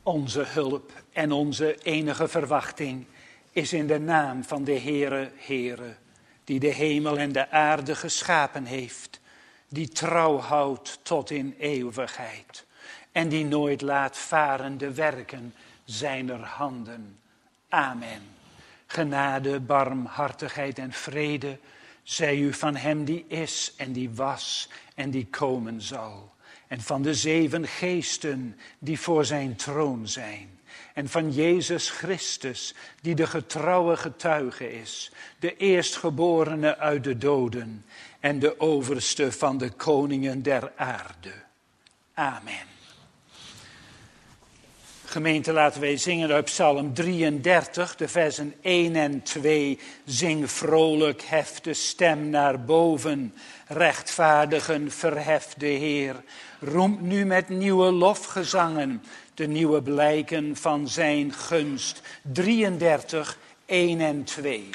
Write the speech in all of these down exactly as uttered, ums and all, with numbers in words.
Onze hulp en onze enige verwachting is in de naam van de Heere, Heere, die de hemel en de aarde geschapen heeft, die trouw houdt tot in eeuwigheid en die nooit laat varen de werken zijner handen. Amen. Genade, barmhartigheid en vrede zij u van hem die is en die was en die komen zal. En van de zeven geesten die voor zijn troon zijn. En van Jezus Christus die de getrouwe getuige is. De eerstgeborene uit de doden. En de overste van de koningen der aarde. Amen. Gemeente, laten wij zingen uit Psalm drieëndertig, de versen één en twee. Zing vrolijk, hef de stem naar boven. Rechtvaardigen, verhef de Heer. Roemt nu met nieuwe lofgezangen de nieuwe blijken van zijn gunst. drieëndertig, één en twee.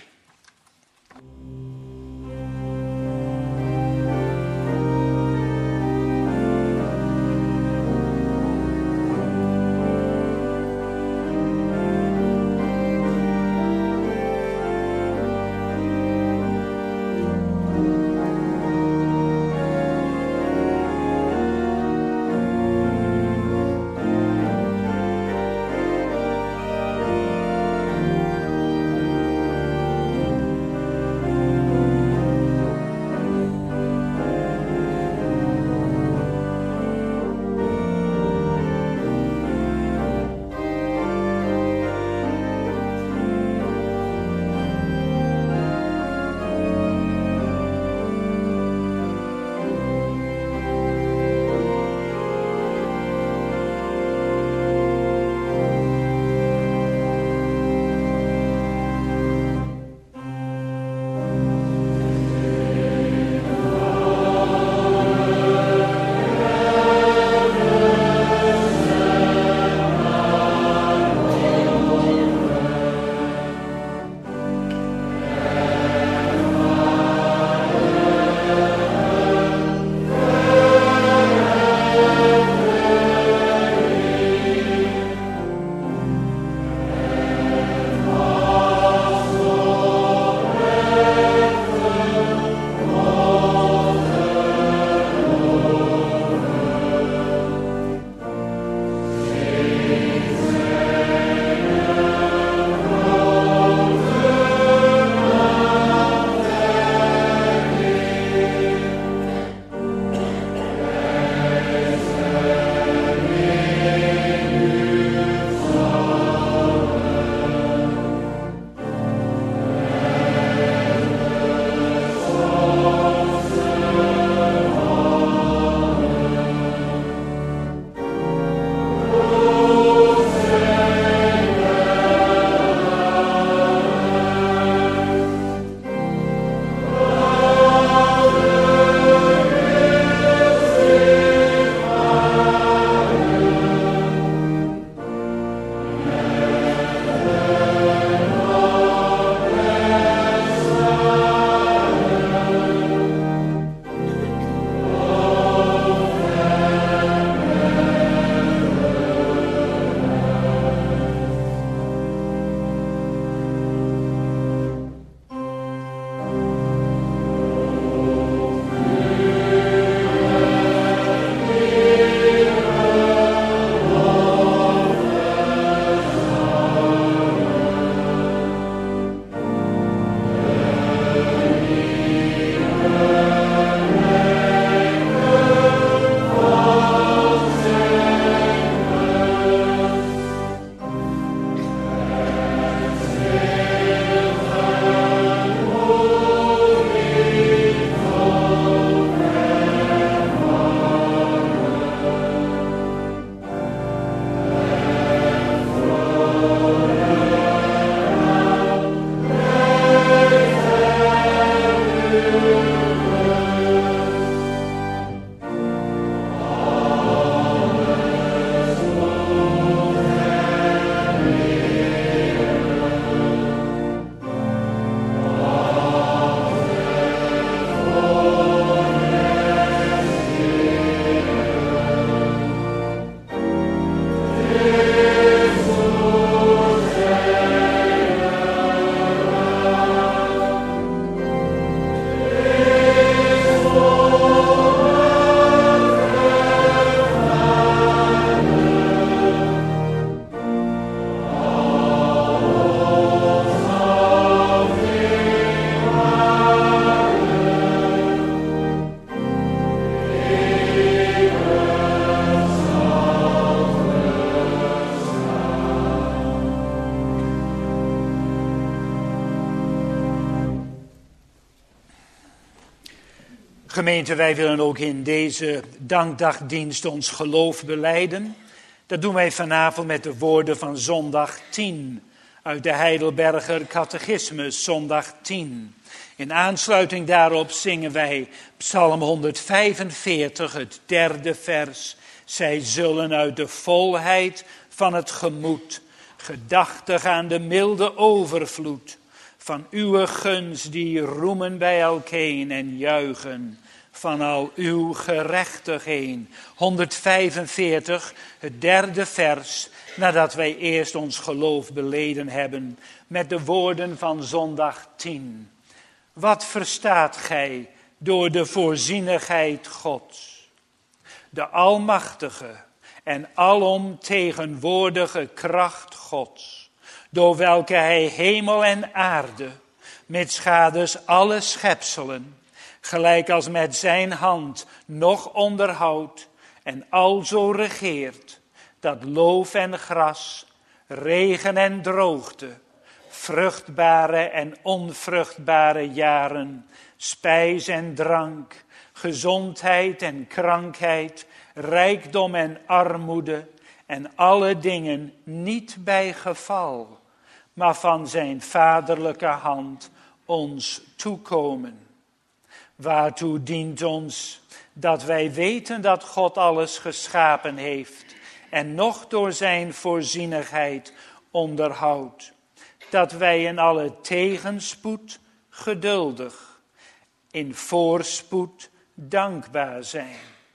Gemeente, wij willen ook in deze dankdagdienst ons geloof belijden. Dat doen wij vanavond met de woorden van zondag tien uit de Heidelberger Catechismus, zondag tien. In aansluiting daarop zingen wij Psalm honderdvijfenveertig, het derde vers. Zij zullen uit de volheid van het gemoed, gedachtig aan de milde overvloed van uw gunst die roemen bij elkeen en juichen van al uw gerechtigheden. honderdvijfenveertig, het derde vers, nadat wij eerst ons geloof beleden hebben met de woorden van zondag tien. Wat verstaat gij door de voorzienigheid Gods? De almachtige en alomtegenwoordige kracht Gods, door welke hij hemel en aarde, mitsgaders alle schepselen, gelijk als met zijn hand nog onderhoudt en alzo regeert, dat loof en gras, regen en droogte, vruchtbare en onvruchtbare jaren, spijs en drank, gezondheid en krankheid, rijkdom en armoede en alle dingen niet bij geval, maar van zijn vaderlijke hand ons toekomen. Waartoe dient ons dat wij weten dat God alles geschapen heeft en nog door zijn voorzienigheid onderhoudt. Dat wij in alle tegenspoed geduldig, in voorspoed dankbaar zijn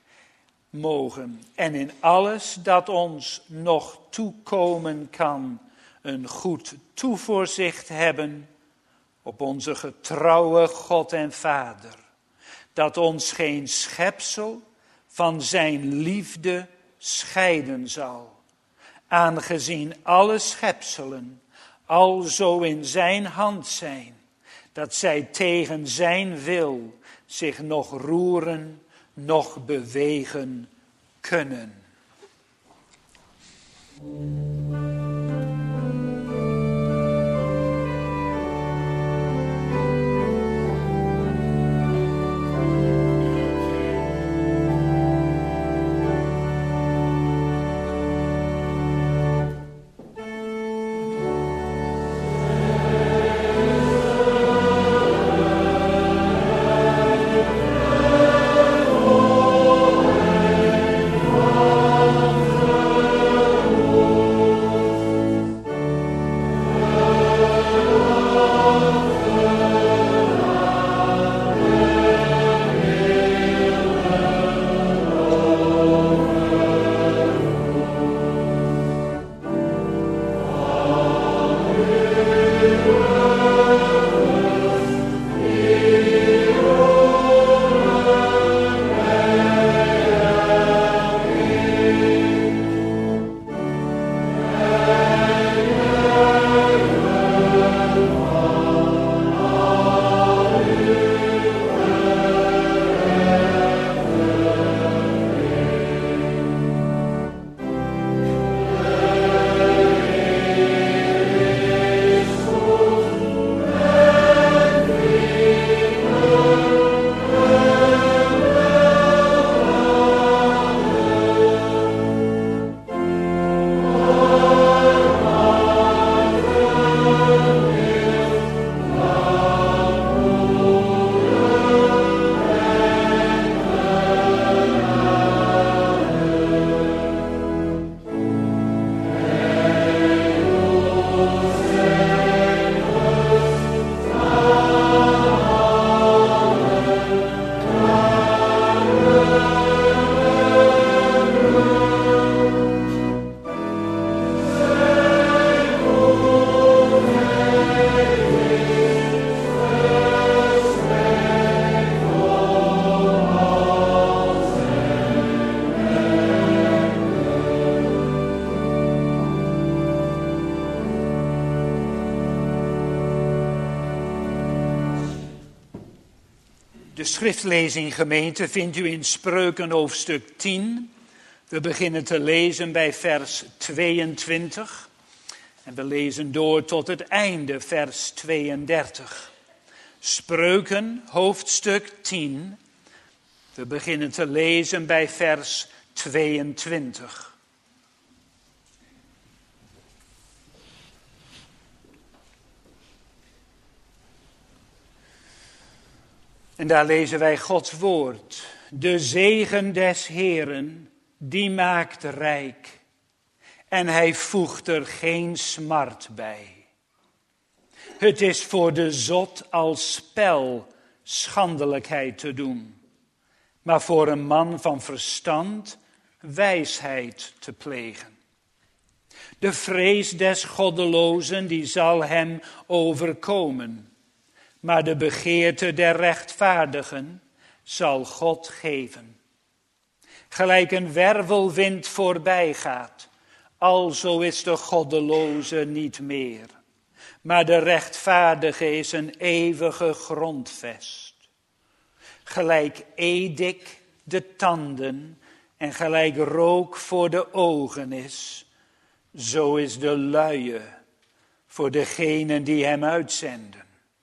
mogen. En in alles dat ons nog toekomen kan, een goed toevoorzicht hebben op onze getrouwe God en Vader. Dat ons geen schepsel van zijn liefde scheiden zal. Aangezien alle schepselen alzo in zijn hand zijn, dat zij tegen zijn wil zich nog roeren, nog bewegen kunnen. De schriftlezing, gemeente, vindt u in Spreuken hoofdstuk tien. We beginnen te lezen bij vers tweeëntwintig. En we lezen door tot het einde, vers tweeëndertig. Spreuken, hoofdstuk tien, We beginnen te lezen bij vers tweeëntwintig. En daar lezen wij Gods woord. De zegen des Heeren, die maakt rijk. En hij voegt er geen smart bij. Het is voor de zot als spel schandelijkheid te doen. Maar voor een man van verstand wijsheid te plegen. De vrees des goddelozen die zal hem overkomen. Maar de begeerte der rechtvaardigen zal God geven. Gelijk een wervelwind voorbij gaat, alzo is de goddeloze niet meer. Maar de rechtvaardige is een eeuwige grondvest. Gelijk edik de tanden en gelijk rook voor de ogen is, zo is de luie voor degenen die hem uitzenden.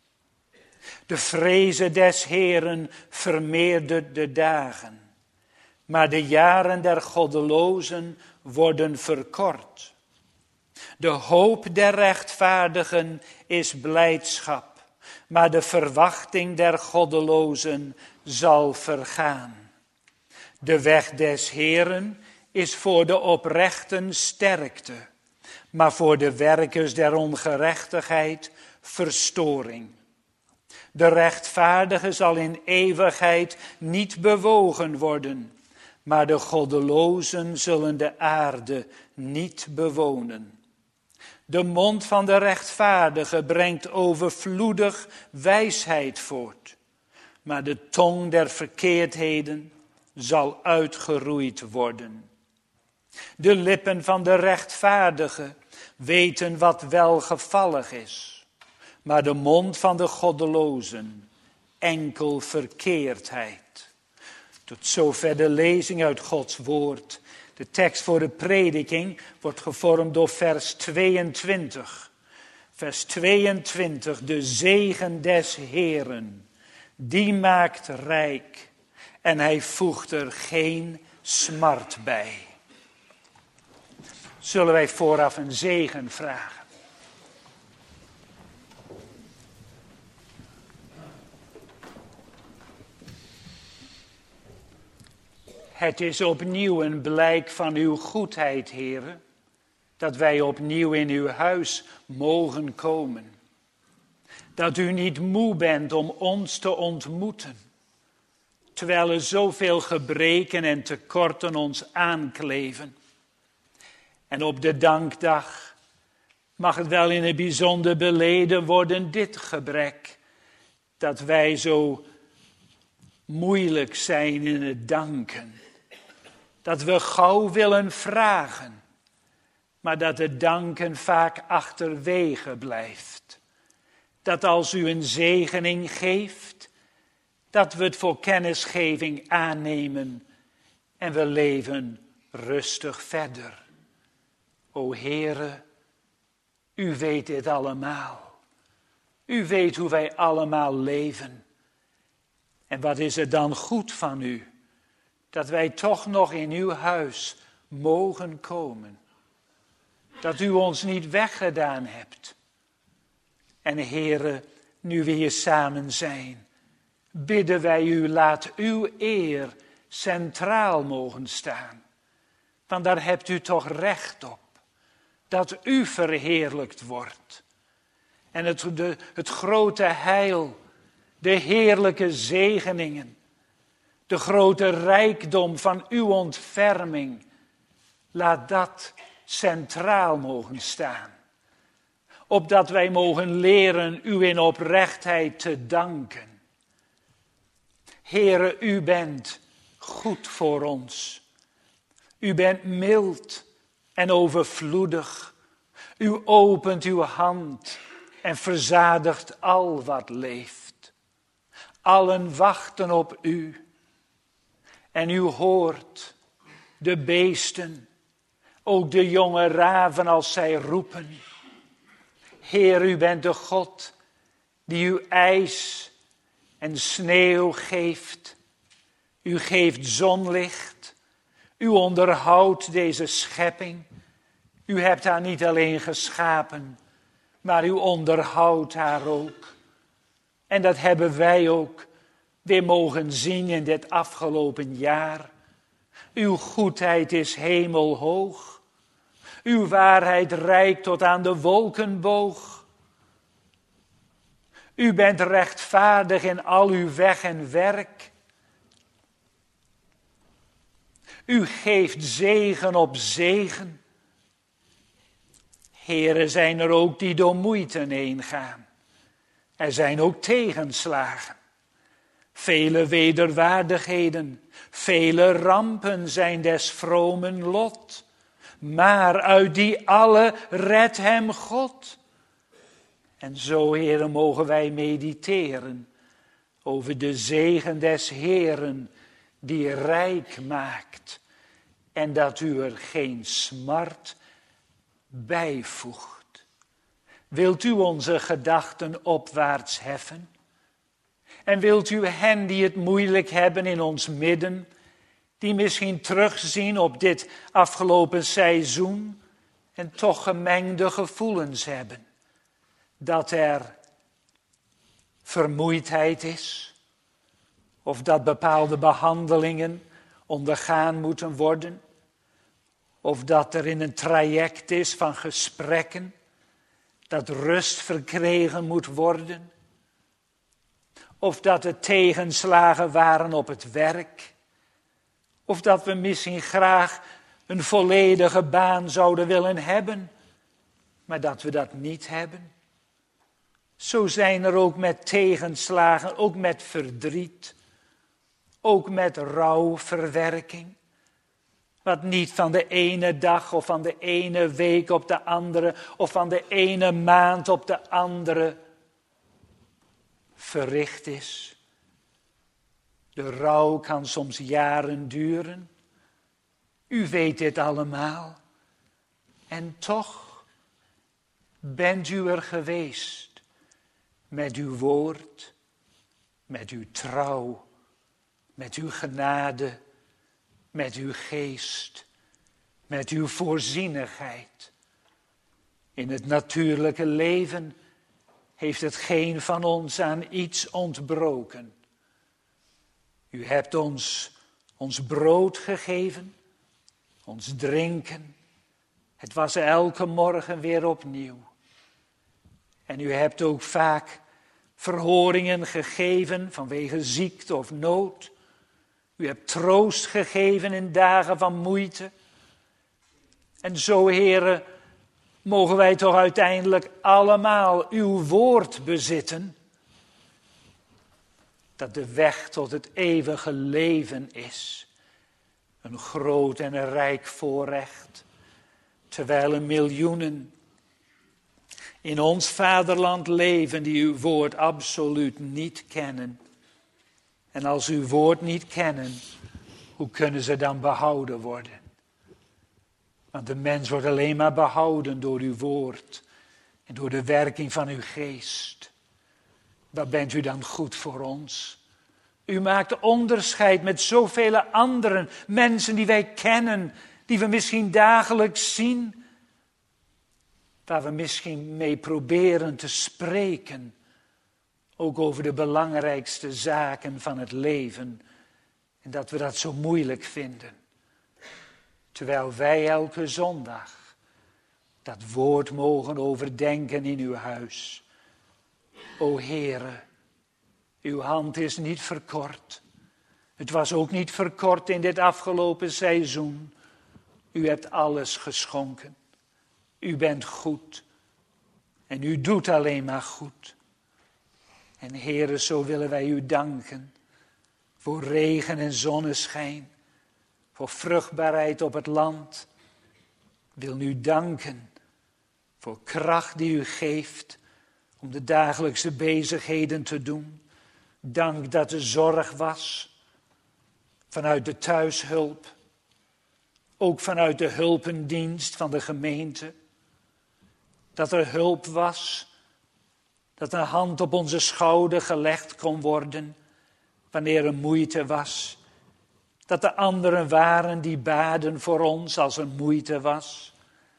De vreze des Heeren vermeerdert de dagen, maar de jaren der goddelozen worden verkort. De hoop der rechtvaardigen is blijdschap, maar de verwachting der goddelozen zal vergaan. De weg des Heeren is voor de oprechten sterkte, maar voor de werkers der ongerechtigheid verstoring. De rechtvaardige zal in eeuwigheid niet bewogen worden, maar de goddelozen zullen de aarde niet bewonen. De mond van de rechtvaardige brengt overvloedig wijsheid voort, maar de tong der verkeerdheden zal uitgeroeid worden. De lippen van de rechtvaardige weten wat welgevallig is, maar de mond van de goddelozen enkel verkeerdheid. Tot zover de lezing uit Gods woord. De tekst voor de prediking wordt gevormd door vers tweeëntwintig. Vers tweeëntwintig, de zegen des Heeren, die maakt rijk en hij voegt er geen smart bij. Zullen wij vooraf een zegen vragen? Het is opnieuw een blijk van uw goedheid, Heere, dat wij opnieuw in uw huis mogen komen. Dat u niet moe bent om ons te ontmoeten, terwijl er zoveel gebreken en tekorten ons aankleven. En op de dankdag mag het wel in het bijzonder beleden worden, dit gebrek, dat wij zo moeilijk zijn in het danken. Dat we gauw willen vragen, maar dat het danken vaak achterwege blijft. Dat als u een zegening geeft, dat we het voor kennisgeving aannemen en we leven rustig verder. O Heere, u weet dit allemaal. U weet hoe wij allemaal leven. En wat is het dan goed van u, dat wij toch nog in uw huis mogen komen. Dat u ons niet weggedaan hebt. En Heere, nu we hier samen zijn, bidden wij u, laat uw eer centraal mogen staan. Want daar hebt u toch recht op. Dat u verheerlijkt wordt. En het, de, het grote heil, de heerlijke zegeningen, de grote rijkdom van uw ontferming, laat dat centraal mogen staan. Opdat wij mogen leren u in oprechtheid te danken. Heere, u bent goed voor ons. U bent mild en overvloedig. U opent uw hand en verzadigt al wat leeft. Allen wachten op u. En u hoort de beesten, ook de jonge raven als zij roepen. Heer, u bent de God die u ijs en sneeuw geeft. U geeft zonlicht. U onderhoudt deze schepping. U hebt haar niet alleen geschapen, maar u onderhoudt haar ook. En dat hebben wij ook weer mogen zien in dit afgelopen jaar. Uw goedheid is hemelhoog. Uw waarheid reikt tot aan de wolkenboog. U bent rechtvaardig in al uw weg en werk. U geeft zegen op zegen. Heren, zijn er ook die door moeite heen gaan. Er zijn ook tegenslagen. Vele wederwaardigheden, vele rampen zijn des vromen lot. Maar uit die alle redt hem God. En zo, Heere, mogen wij mediteren over de zegen des Heeren die rijk maakt. En dat u er geen smart bijvoegt. Wilt u onze gedachten opwaarts heffen? En wilt u hen die het moeilijk hebben in ons midden, die misschien terugzien op dit afgelopen seizoen en toch gemengde gevoelens hebben? Dat er vermoeidheid is, of dat bepaalde behandelingen ondergaan moeten worden, of dat er in een traject is van gesprekken, dat rust verkregen moet worden, of dat er tegenslagen waren op het werk, of dat we misschien graag een volledige baan zouden willen hebben, maar dat we dat niet hebben. Zo zijn er ook met tegenslagen, ook met verdriet, ook met rouwverwerking. Wat niet van de ene dag of van de ene week op de andere of van de ene maand op de andere verricht is. De rouw kan soms jaren duren. U weet dit allemaal. En toch bent u er geweest met uw woord, met uw trouw, met uw genade, met uw geest, met uw voorzienigheid. In het natuurlijke leven heeft het geen van ons aan iets ontbroken. U hebt ons ons brood gegeven, ons drinken. Het was elke morgen weer opnieuw. En u hebt ook vaak verhoringen gegeven vanwege ziekte of nood. U hebt troost gegeven in dagen van moeite. En zo, Heere, mogen wij toch uiteindelijk allemaal uw woord bezitten. Dat de weg tot het eeuwige leven is. Een groot en een rijk voorrecht. Terwijl er miljoenen in ons vaderland leven die uw woord absoluut niet kennen. En als uw woord niet kennen, hoe kunnen ze dan behouden worden? Want de mens wordt alleen maar behouden door uw woord en door de werking van uw geest. Wat bent u dan goed voor ons? U maakt onderscheid met zoveel andere mensen die wij kennen, die we misschien dagelijks zien, waar we misschien mee proberen te spreken, ook over de belangrijkste zaken van het leven, en dat we dat zo moeilijk vinden. Terwijl wij elke zondag dat woord mogen overdenken in uw huis. O Heere, uw hand is niet verkort. Het was ook niet verkort in dit afgelopen seizoen. U hebt alles geschonken. U bent goed. En u doet alleen maar goed. En Heere, zo willen wij u danken. Voor regen en zonneschijn. Voor vruchtbaarheid op het land. Wil u danken. Voor kracht die u geeft. Om de dagelijkse bezigheden te doen. Dank dat er zorg was. Vanuit de thuishulp. Ook vanuit de hulpendienst van de gemeente. Dat er hulp was. Dat een hand op onze schouder gelegd kon worden. Wanneer er moeite was. Dat er anderen waren die baden voor ons als er moeite was.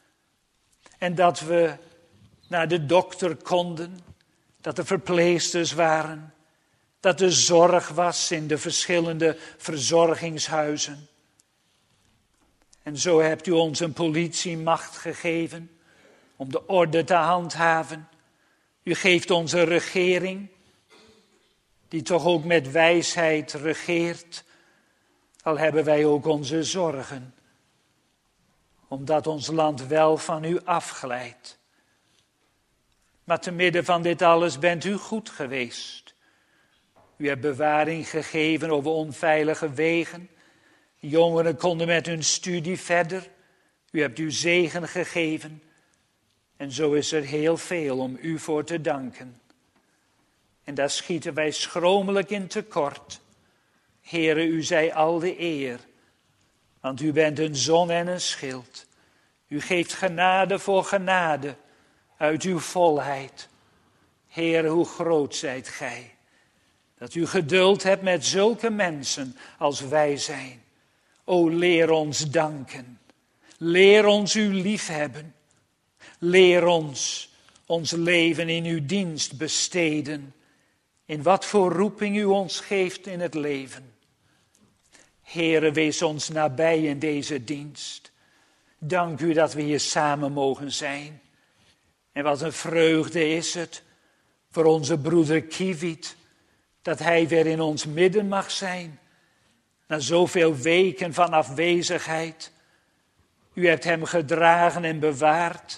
En dat we naar de dokter konden. Dat er verpleegsters waren. Dat er zorg was in de verschillende verzorgingshuizen. En zo hebt u ons een politiemacht gegeven om de orde te handhaven. U geeft ons een regering die toch ook met wijsheid regeert. Al hebben wij ook onze zorgen, omdat ons land wel van u afglijdt. Maar te midden van dit alles bent u goed geweest. U hebt bewaring gegeven over onveilige wegen. Jongeren konden met hun studie verder. U hebt uw zegen gegeven. En zo is er heel veel om u voor te danken. En daar schieten wij schromelijk in tekort. Heere, u zij al de eer. Want u bent een zon en een schild. U geeft genade voor genade uit uw volheid. Heere, hoe groot zijt gij. Dat u geduld hebt met zulke mensen als wij zijn. O, leer ons danken. Leer ons uw liefhebben. Leer ons ons leven in uw dienst besteden. In wat voor roeping u ons geeft in het leven. Heere, wees ons nabij in deze dienst. Dank u dat we hier samen mogen zijn. En wat een vreugde is het voor onze broeder Kiewiet, dat hij weer in ons midden mag zijn. Na zoveel weken van afwezigheid. U hebt hem gedragen en bewaard.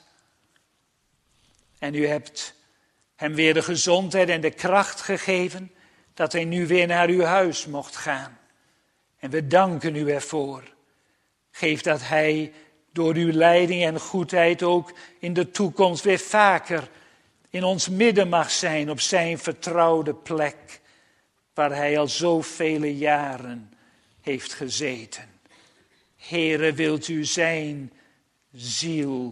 En u hebt hem weer de gezondheid en de kracht gegeven, dat hij nu weer naar uw huis mocht gaan. En we danken u ervoor. Geef dat hij door uw leiding en goedheid ook in de toekomst weer vaker in ons midden mag zijn op zijn vertrouwde plek, waar hij al zoveel jaren heeft gezeten. Heere, wilt u zijn ziel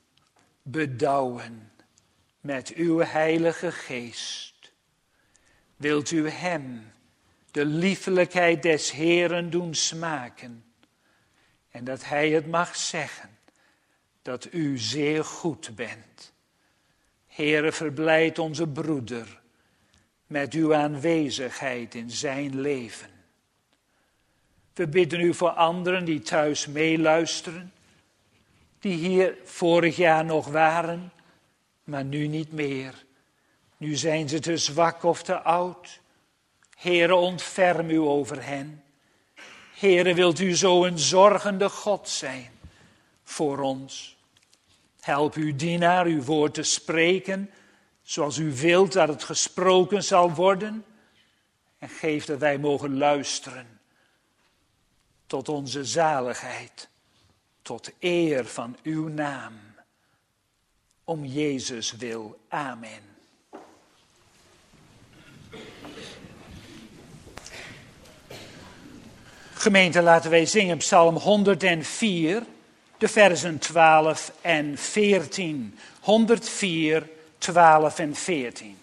bedouwen met uw heilige geest. Wilt u hem de liefelijkheid des Heeren doen smaken. En dat hij het mag zeggen dat u zeer goed bent. Heere, verblijd onze broeder met uw aanwezigheid in zijn leven. We bidden u voor anderen die thuis meeluisteren, die hier vorig jaar nog waren, maar nu niet meer. Nu zijn ze te zwak of te oud. Heere, ontferm u over hen. Heere, wilt u zo een zorgende God zijn voor ons. Help uw dienaar uw woord te spreken, zoals u wilt dat het gesproken zal worden. En geef dat wij mogen luisteren tot onze zaligheid, tot eer van uw naam. Om Jezus wil. Amen. Gemeente, laten wij zingen Psalm honderdvier, de versen twaalf en veertien. honderdvier, twaalf en veertien.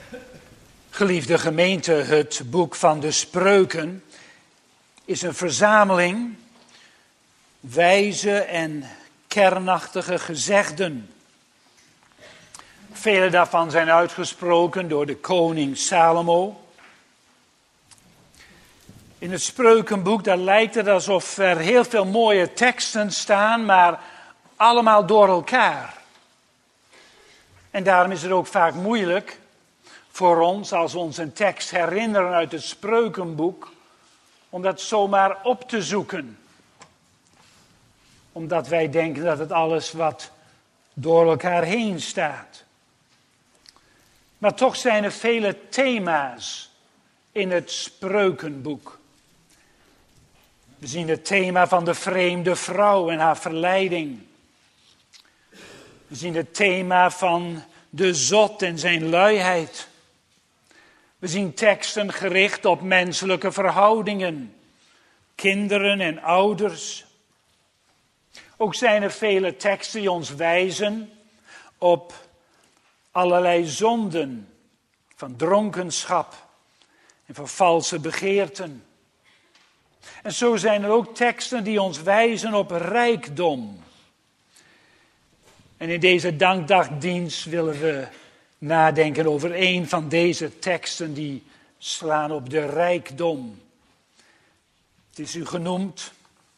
Geliefde gemeente, het boek van de Spreuken is een verzameling wijze en kernachtige gezegden. Vele daarvan zijn uitgesproken door de koning Salomo. In het Spreukenboek, daar lijkt het alsof er heel veel mooie teksten staan, maar allemaal door elkaar. En daarom is het ook vaak moeilijk voor ons, als we ons een tekst herinneren uit het Spreukenboek, om dat zomaar op te zoeken. Omdat wij denken dat het alles wat door elkaar heen staat. Maar toch zijn er vele thema's in het Spreukenboek. We zien het thema van de vreemde vrouw en haar verleiding. We zien het thema van de zot en zijn luiheid. We zien teksten gericht op menselijke verhoudingen, kinderen en ouders. Ook zijn er vele teksten die ons wijzen op allerlei zonden, van dronkenschap en van valse begeerten. En zo zijn er ook teksten die ons wijzen op rijkdom. En in deze dankdagdienst willen we nadenken over een van deze teksten die slaan op de rijkdom. Het is u genoemd,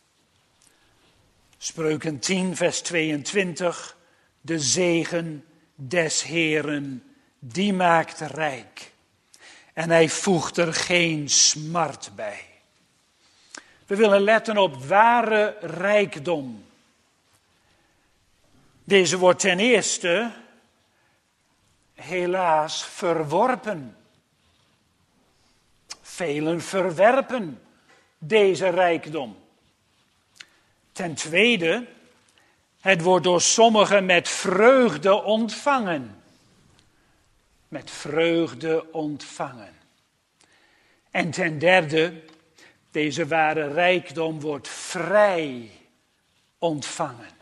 Spreuken tien vers tweeëntwintig, de zegen des Heeren, die maakt rijk. En hij voegt er geen smart bij. We willen letten op ware rijkdom. Deze wordt ten eerste helaas verworpen. Velen verwerpen deze rijkdom. Ten tweede, het wordt door sommigen met vreugde ontvangen. Met vreugde ontvangen. En ten derde, deze ware rijkdom wordt vrij ontvangen.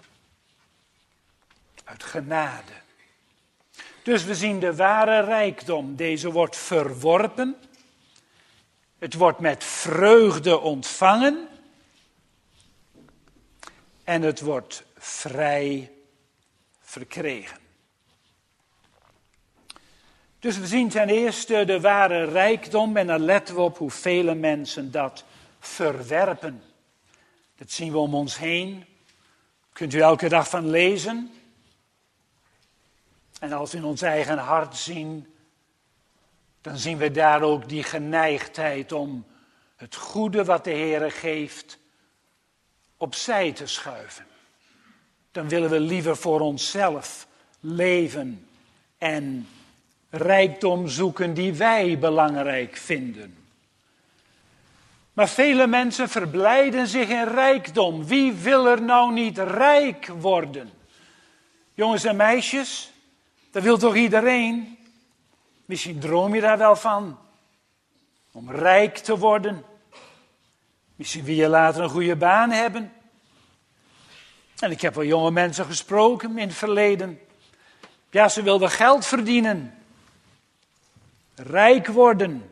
Uit genade. Dus we zien de ware rijkdom. Deze wordt verworpen. Het wordt met vreugde ontvangen. En het wordt vrij verkregen. Dus we zien ten eerste de ware rijkdom en dan letten we op hoe vele mensen dat verwerpen. Dat zien we om ons heen. Kunt u elke dag van lezen. En als we in ons eigen hart zien, dan zien we daar ook die geneigdheid om het goede wat de Heere geeft opzij te schuiven. Dan willen we liever voor onszelf leven en rijkdom zoeken die wij belangrijk vinden. Maar vele mensen verblijden zich in rijkdom. Wie wil er nou niet rijk worden? Jongens en meisjes, dat wil toch iedereen? Misschien droom je daar wel van. Om rijk te worden. Misschien wil je later een goede baan hebben. En ik heb wel jonge mensen gesproken in het verleden. Ja, ze wilden geld verdienen. Rijk worden.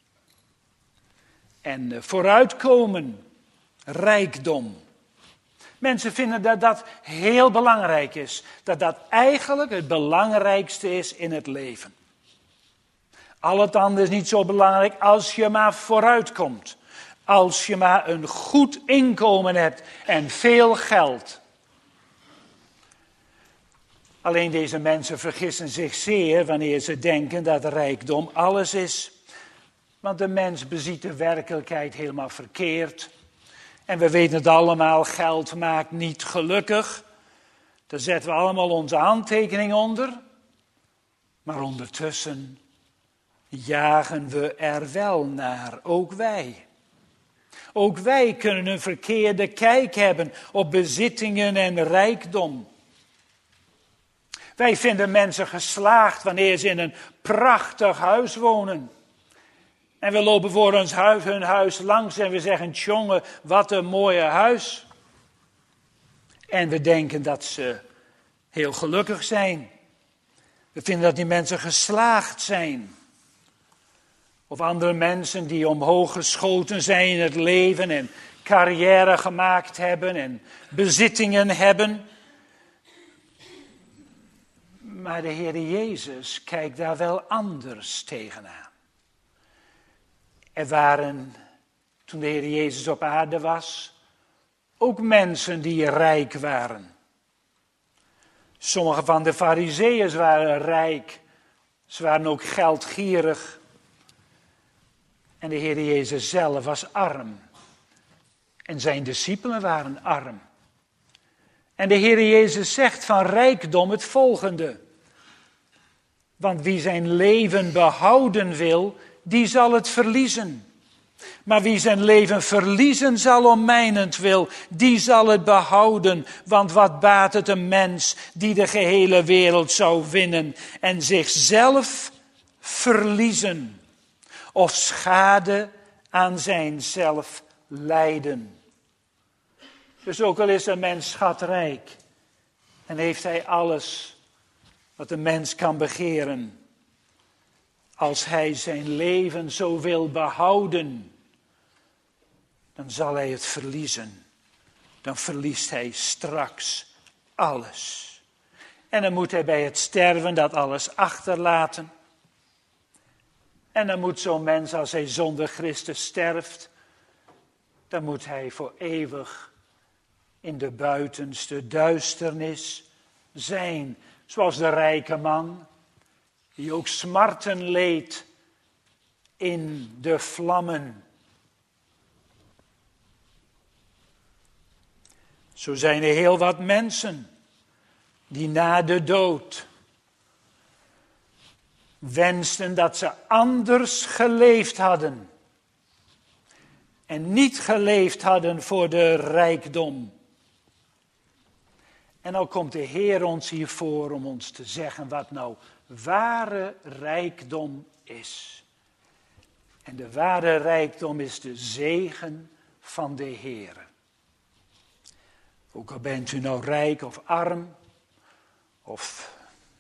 En vooruitkomen. Rijkdom. Mensen vinden dat dat heel belangrijk is. Dat dat eigenlijk het belangrijkste is in het leven. Al het andere is niet zo belangrijk als je maar vooruitkomt. Als je maar een goed inkomen hebt en veel geld. Alleen deze mensen vergissen zich zeer wanneer ze denken dat rijkdom alles is. Want de mens beziet de werkelijkheid helemaal verkeerd. En we weten het allemaal, geld maakt niet gelukkig. Daar zetten we allemaal onze handtekening onder. Maar ondertussen jagen we er wel naar, ook wij. Ook wij kunnen een verkeerde kijk hebben op bezittingen en rijkdom. Wij vinden mensen geslaagd wanneer ze in een prachtig huis wonen. En we lopen voor ons huis, hun huis langs en we zeggen, jongen, wat een mooie huis. En we denken dat ze heel gelukkig zijn. We vinden dat die mensen geslaagd zijn. Of andere mensen die omhoog geschoten zijn in het leven en carrière gemaakt hebben en bezittingen hebben. Maar de Heer Jezus kijkt daar wel anders tegenaan. Er waren, toen de Heer Jezus op aarde was, ook mensen die rijk waren. Sommige van de Farizeeërs waren rijk. Ze waren ook geldgierig. En de Heer Jezus zelf was arm. En zijn discipelen waren arm. En de Heer Jezus zegt van rijkdom het volgende. Want wie zijn leven behouden wil, die zal het verliezen. Maar wie zijn leven verliezen zal om mijnentwil, die zal het behouden. Want wat baat het een mens die de gehele wereld zou winnen en zichzelf verliezen. Of schade aan zijnzelf lijden. Dus ook al is een mens schatrijk en heeft hij alles wat een mens kan begeren. Als hij zijn leven zo wil behouden, dan zal hij het verliezen. Dan verliest hij straks alles. En dan moet hij bij het sterven dat alles achterlaten. En dan moet zo'n mens, als hij zonder Christus sterft, dan moet hij voor eeuwig in de buitenste duisternis zijn. Zoals de rijke man, die ook smarten leed in de vlammen. Zo zijn er heel wat mensen die na de dood wensten dat ze anders geleefd hadden. En niet geleefd hadden voor de rijkdom. En dan komt de Heer ons hiervoor om ons te zeggen wat nou ware rijkdom is. En de ware rijkdom is de zegen van de Heer. Ook al bent u nou rijk of arm, of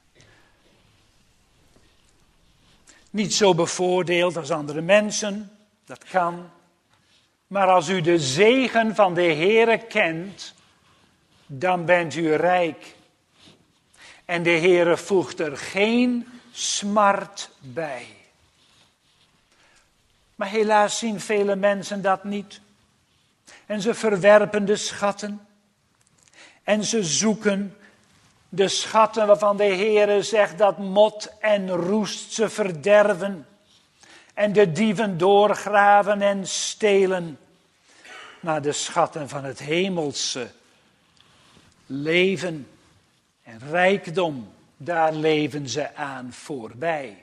niet zo bevoordeeld als andere mensen, dat kan. Maar als u de zegen van de Heere kent, dan bent u rijk. En de Heere voegt er geen smart bij. Maar helaas zien vele mensen dat niet. En ze verwerpen de schatten. En ze zoeken de schatten waarvan de Heere zegt dat mot en roest ze verderven. En de dieven doorgraven en stelen. Maar de schatten van het hemelse leven en rijkdom, daar leven ze aan voorbij.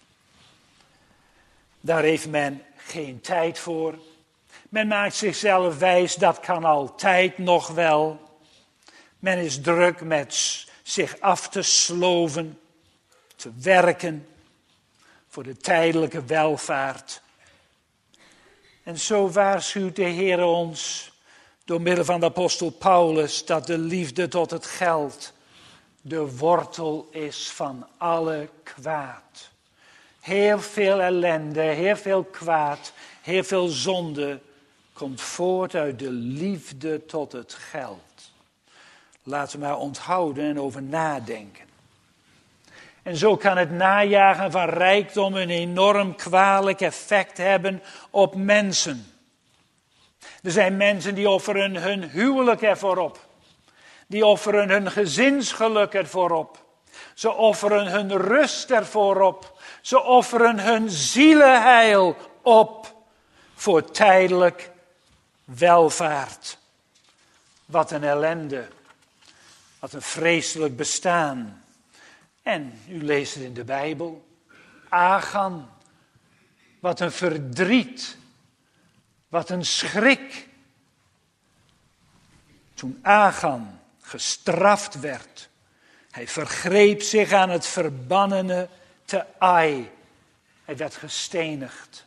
Daar heeft men geen tijd voor. Men maakt zichzelf wijs, dat kan altijd nog wel. Men is druk met zich af te sloven, te werken voor de tijdelijke welvaart. En zo waarschuwt de Heer ons door middel van de apostel Paulus dat de liefde tot het geld de wortel is van alle kwaad. Heel veel ellende, heel veel kwaad, heel veel zonde komt voort uit de liefde tot het geld. Laten we maar onthouden en over nadenken. En zo kan het najagen van rijkdom een enorm kwalijk effect hebben op mensen. Er zijn mensen die offeren hun huwelijk ervoor op. Die offeren hun gezinsgeluk ervoor op. Ze offeren hun rust ervoor op. Ze offeren hun zielenheil op voor tijdelijk welvaart. Wat een ellende. Wat een vreselijk bestaan. En u leest het in de Bijbel. Achan. Wat een verdriet. Wat een schrik. Toen Achan gestraft werd. Hij vergreep zich aan het verbannene te Ai. Hij werd gestenigd.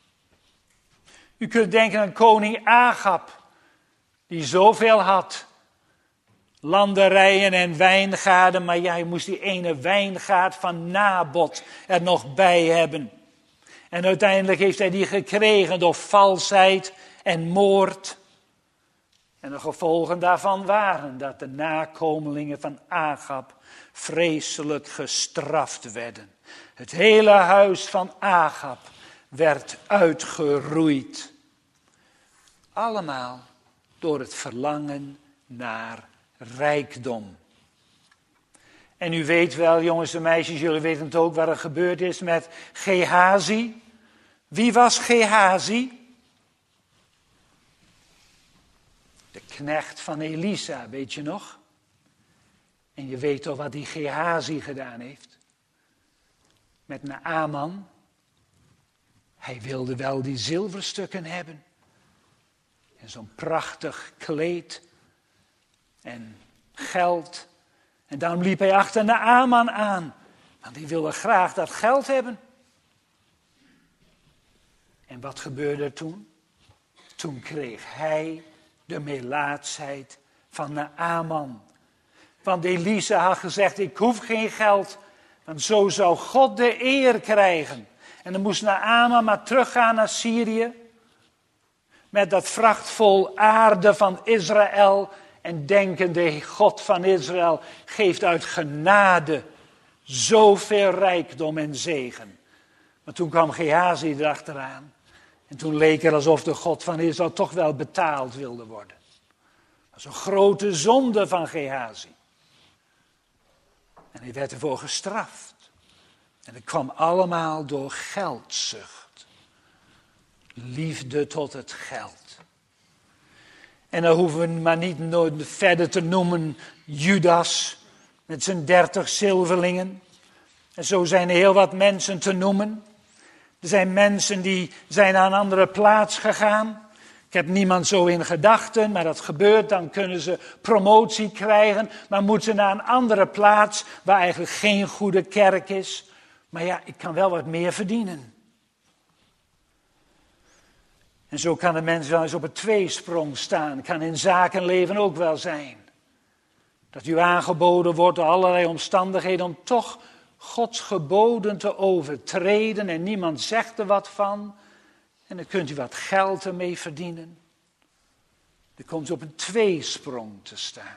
U kunt denken aan koning Agab. Die zoveel had. Landerijen en wijngaarden. Maar ja, hij moest die ene wijngaard van Nabot er nog bij hebben. En uiteindelijk heeft hij die gekregen door valsheid en moord. En de gevolgen daarvan waren dat de nakomelingen van Agab vreselijk gestraft werden. Het hele huis van Agab werd uitgeroeid. Allemaal door het verlangen naar rijkdom. En u weet wel, jongens en meisjes, jullie weten het ook, wat er gebeurd is met Gehazi. Wie was Gehazi? De knecht van Elisa, weet je nog? En je weet toch wat die Gehazi gedaan heeft? Met Naaman. Hij wilde wel die zilverstukken hebben. En zo'n prachtig kleed. En geld. En daarom liep hij achter Naaman aan. Want die wilde graag dat geld hebben. En wat gebeurde er toen? Toen kreeg hij de melaatsheid van Naaman. Want Elisa had gezegd, ik hoef geen geld. Want zo zou God de eer krijgen. En dan moest Naaman maar teruggaan naar Syrië. Met dat vracht vol aarde van Israël. En denken, de God van Israël geeft uit genade zoveel rijkdom en zegen. Maar toen kwam Gehazi erachteraan. En toen leek het alsof de God van Israël toch wel betaald wilde worden. Dat was een grote zonde van Gehazi. En hij werd ervoor gestraft. En dat kwam allemaal door geldzucht. Liefde tot het geld. En dan hoeven we maar niet verder te noemen Judas met zijn dertig zilverlingen. En zo zijn er heel wat mensen te noemen. Er zijn mensen die zijn naar een andere plaats gegaan. Ik heb niemand zo in gedachten, maar dat gebeurt. Dan kunnen ze promotie krijgen. Maar moeten ze naar een andere plaats waar eigenlijk geen goede kerk is. Maar ja, ik kan wel wat meer verdienen. En zo kan de mens wel eens op een tweesprong staan. Kan in zakenleven ook wel zijn. Dat u aangeboden wordt door allerlei omstandigheden om toch Gods geboden te overtreden. En niemand zegt er wat van. En dan kunt u wat geld ermee verdienen. Dan komt u op een tweesprong te staan.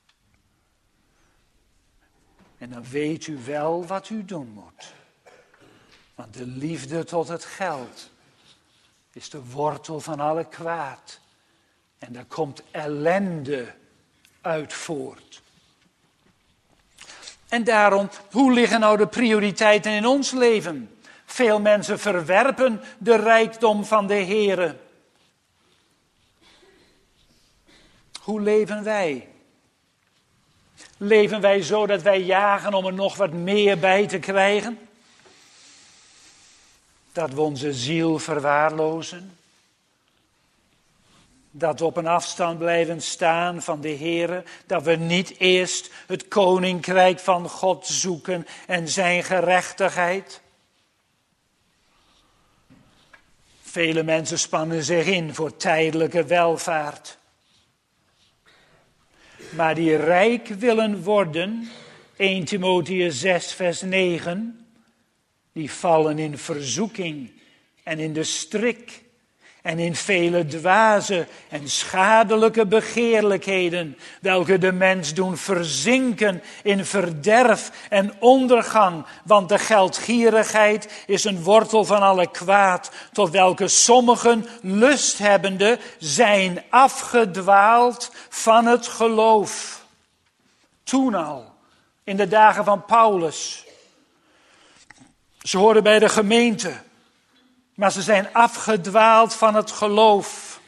En dan weet u wel wat u doen moet. Want de liefde tot het geld is de wortel van alle kwaad. En daar komt ellende uit voort. En daarom, hoe liggen nou de prioriteiten in ons leven? Veel mensen verwerpen de rijkdom van de Heere. Hoe leven wij? Leven wij zo dat wij jagen om er nog wat meer bij te krijgen? Dat we onze ziel verwaarlozen? Dat we op een afstand blijven staan van de Heere? Dat we niet eerst het koninkrijk van God zoeken en zijn gerechtigheid? Vele mensen spannen zich in voor tijdelijke welvaart. Maar die rijk willen worden, eerste Timotheüs zes vers negen, die vallen in verzoeking en in de strik en in vele dwaze en schadelijke begeerlijkheden, welke de mens doen verzinken in verderf en ondergang, want de geldgierigheid is een wortel van alle kwaad, tot welke sommigen lusthebbende zijn afgedwaald van het geloof. Toen al, in de dagen van Paulus. Ze horen bij de gemeente. Maar ze zijn afgedwaald van het geloof.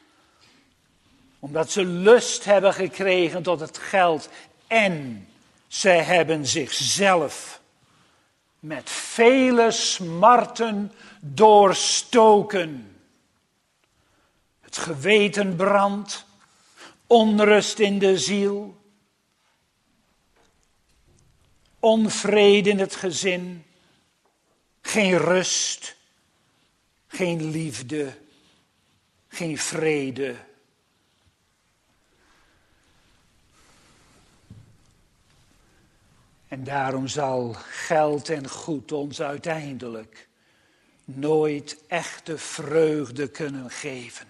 Omdat ze lust hebben gekregen tot het geld. En ze hebben zichzelf met vele smarten doorstoken. Het geweten brandt. Onrust in de ziel. Onvrede in het gezin. Geen rust. Geen liefde, geen vrede. En daarom zal geld en goed ons uiteindelijk nooit echte vreugde kunnen geven.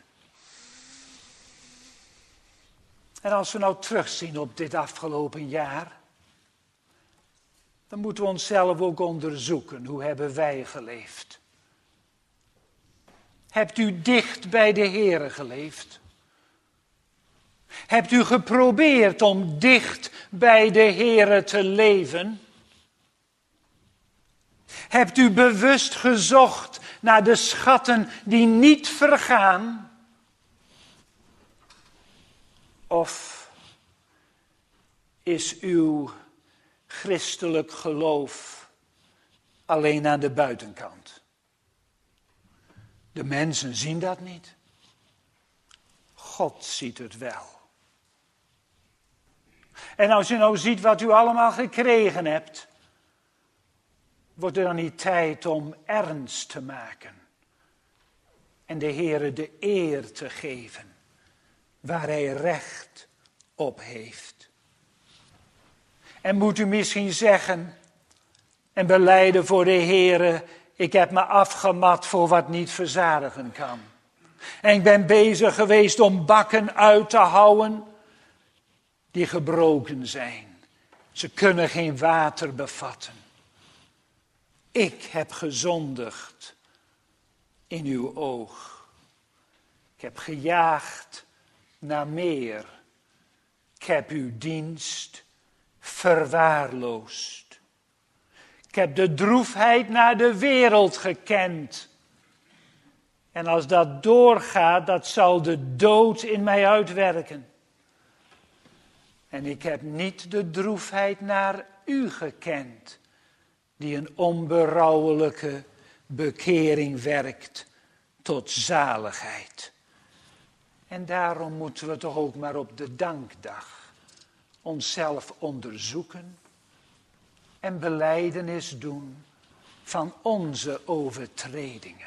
En als we nou terugzien op dit afgelopen jaar, dan moeten we onszelf ook onderzoeken. Hoe hebben wij geleefd? Hebt u dicht bij de Heere geleefd? Hebt u geprobeerd om dicht bij de Heere te leven? Hebt u bewust gezocht naar de schatten die niet vergaan? Of is uw christelijk geloof alleen aan de buitenkant? De mensen zien dat niet. God ziet het wel. En als u nou ziet wat u allemaal gekregen hebt, wordt er dan niet tijd om ernst te maken en de Heere de eer te geven waar hij recht op heeft? En moet u misschien zeggen en belijden voor de Heere: ik heb me afgemat voor wat niet verzadigen kan. En ik ben bezig geweest om bakken uit te houden die gebroken zijn. Ze kunnen geen water bevatten. Ik heb gezondigd in uw oog. Ik heb gejaagd naar meer. Ik heb uw dienst verwaarloosd. Ik heb de droefheid naar de wereld gekend. En als dat doorgaat, dat zal de dood in mij uitwerken. En ik heb niet de droefheid naar u gekend, die een onberouwelijke bekering werkt tot zaligheid. En daarom moeten we toch ook maar op de dankdag onszelf onderzoeken en belijdenis doen van onze overtredingen.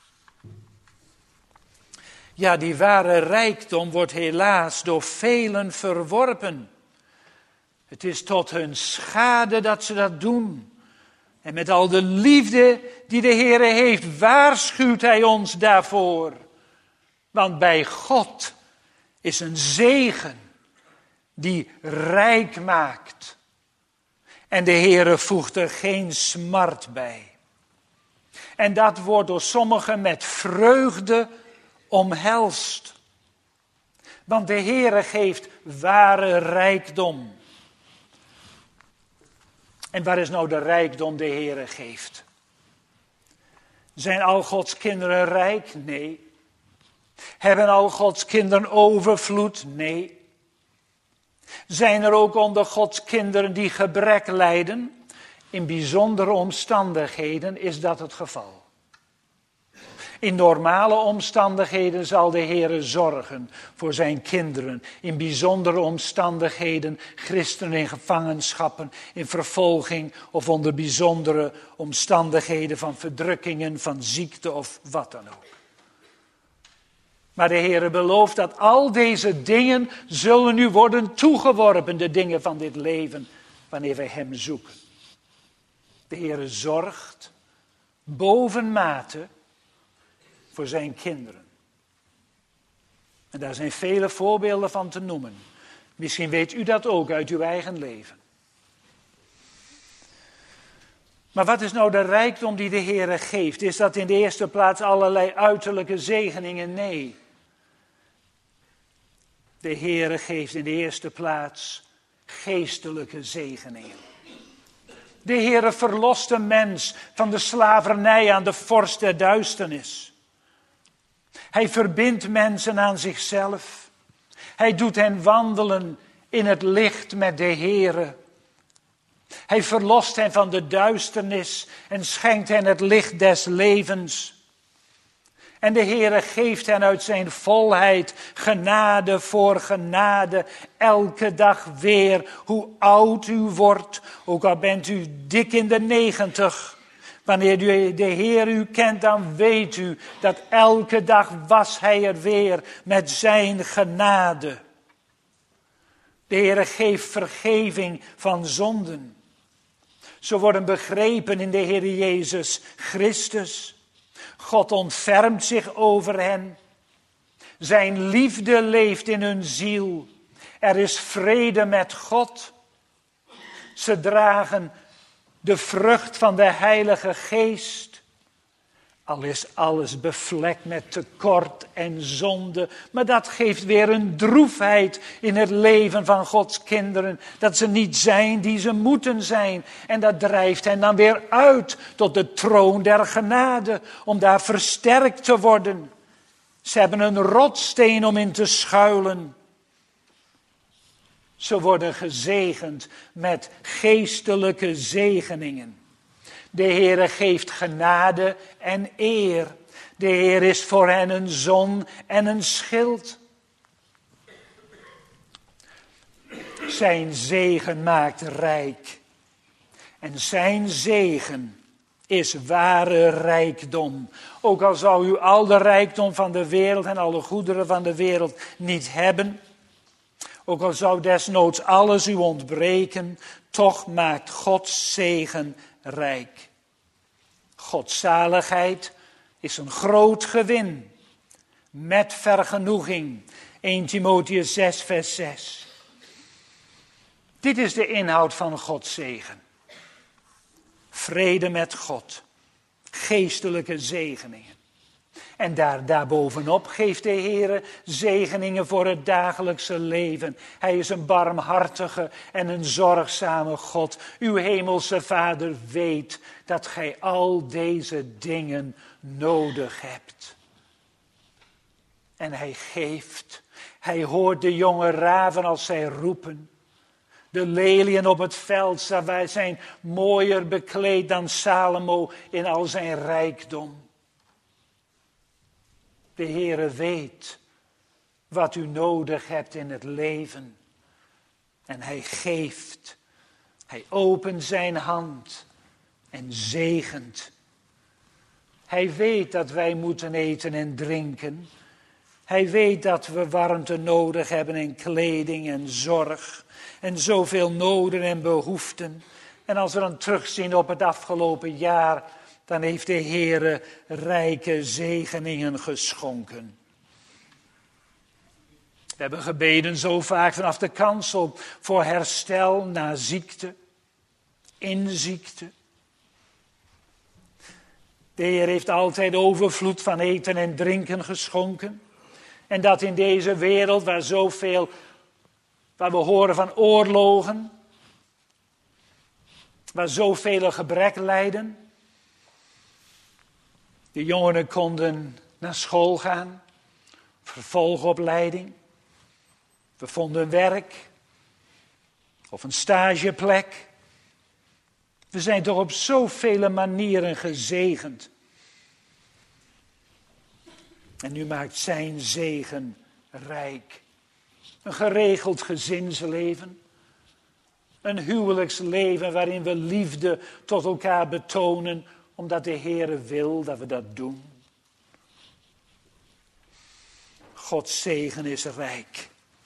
Ja, die ware rijkdom wordt helaas door velen verworpen. Het is tot hun schade dat ze dat doen. En met al de liefde die de Heere heeft, waarschuwt hij ons daarvoor. Want bij God is een zegen die rijk maakt. En de Heere voegt er geen smart bij. En dat wordt door sommigen met vreugde omhelst. Want de Heere geeft ware rijkdom. En waar is nou de rijkdom de Heere geeft? Zijn al Gods kinderen rijk? Nee. Hebben al Gods kinderen overvloed? Nee. Zijn er ook onder Gods kinderen die gebrek lijden? In bijzondere omstandigheden is dat het geval. In normale omstandigheden zal de Heere zorgen voor zijn kinderen. In bijzondere omstandigheden, christenen in gevangenschappen, in vervolging of onder bijzondere omstandigheden van verdrukkingen, van ziekte of wat dan ook. Maar de Heere belooft dat al deze dingen zullen u worden toegeworpen, de dingen van dit leven, wanneer wij hem zoeken. De Heere zorgt bovenmate voor zijn kinderen. En daar zijn vele voorbeelden van te noemen. Misschien weet u dat ook uit uw eigen leven. Maar wat is nou de rijkdom die de Heere geeft? Is dat in de eerste plaats allerlei uiterlijke zegeningen? Nee. De Heere geeft in de eerste plaats geestelijke zegeningen. De Heere verlost de mens van de slavernij aan de vorst der duisternis. Hij verbindt mensen aan zichzelf. Hij doet hen wandelen in het licht met de Heere. Hij verlost hen van de duisternis en schenkt hen het licht des levens. En de Heere geeft hen uit zijn volheid genade voor genade, elke dag weer. Hoe oud u wordt, ook al bent u dik in de negentig. Wanneer u de Heer u kent, dan weet u dat elke dag was hij er weer met zijn genade. De Heer geeft vergeving van zonden. Ze worden begrepen in de Heer Jezus Christus. God ontfermt zich over hen. Zijn liefde leeft in hun ziel. Er is vrede met God. Ze dragen de vrucht van de Heilige Geest. Al is alles bevlekt met tekort en zonde. Maar dat geeft weer een droefheid in het leven van Gods kinderen. Dat ze niet zijn die ze moeten zijn. En dat drijft hen dan weer uit tot de troon der genade. Om daar versterkt te worden. Ze hebben een rotssteen om in te schuilen. Ze worden gezegend met geestelijke zegeningen. De Heere geeft genade en eer. De Heer is voor hen een zon en een schild. Zijn zegen maakt rijk. En zijn zegen is ware rijkdom. Ook al zou u al de rijkdom van de wereld en alle goederen van de wereld niet hebben. Ook al zou desnoods alles u ontbreken. Toch maakt Gods zegen rijk. Gods zaligheid is een groot gewin. Met vergenoeging. Eerste Timotheüs zes vers zes. Dit is de inhoud van Gods zegen. Vrede met God. Geestelijke zegeningen. En daar, daarbovenop geeft de Heere zegeningen voor het dagelijkse leven. Hij is een barmhartige en een zorgzame God. Uw hemelse Vader weet dat gij al deze dingen nodig hebt. En hij geeft. Hij hoort de jonge raven als zij roepen. De leliën op het veld zijn mooier bekleed dan Salomo in al zijn rijkdom. De Heere weet wat u nodig hebt in het leven. En hij geeft. Hij opent zijn hand en zegent. Hij weet dat wij moeten eten en drinken. Hij weet dat we warmte nodig hebben en kleding en zorg. En zoveel noden en behoeften. En als we dan terugzien op het afgelopen jaar, dan heeft de Heere rijke zegeningen geschonken. We hebben gebeden zo vaak vanaf de kansel voor herstel na ziekte, in ziekte. De Heer heeft altijd overvloed van eten en drinken geschonken. En dat in deze wereld waar zoveel, waar we horen van oorlogen, waar zoveel gebrek lijden. De jongeren konden naar school gaan, vervolgopleiding. We vonden werk of een stageplek. We zijn toch op zoveel manieren gezegend. En nu maakt zijn zegen rijk. Een geregeld gezinsleven. Een huwelijksleven waarin we liefde tot elkaar betonen, omdat de Heere wil dat we dat doen. Gods zegen is rijk.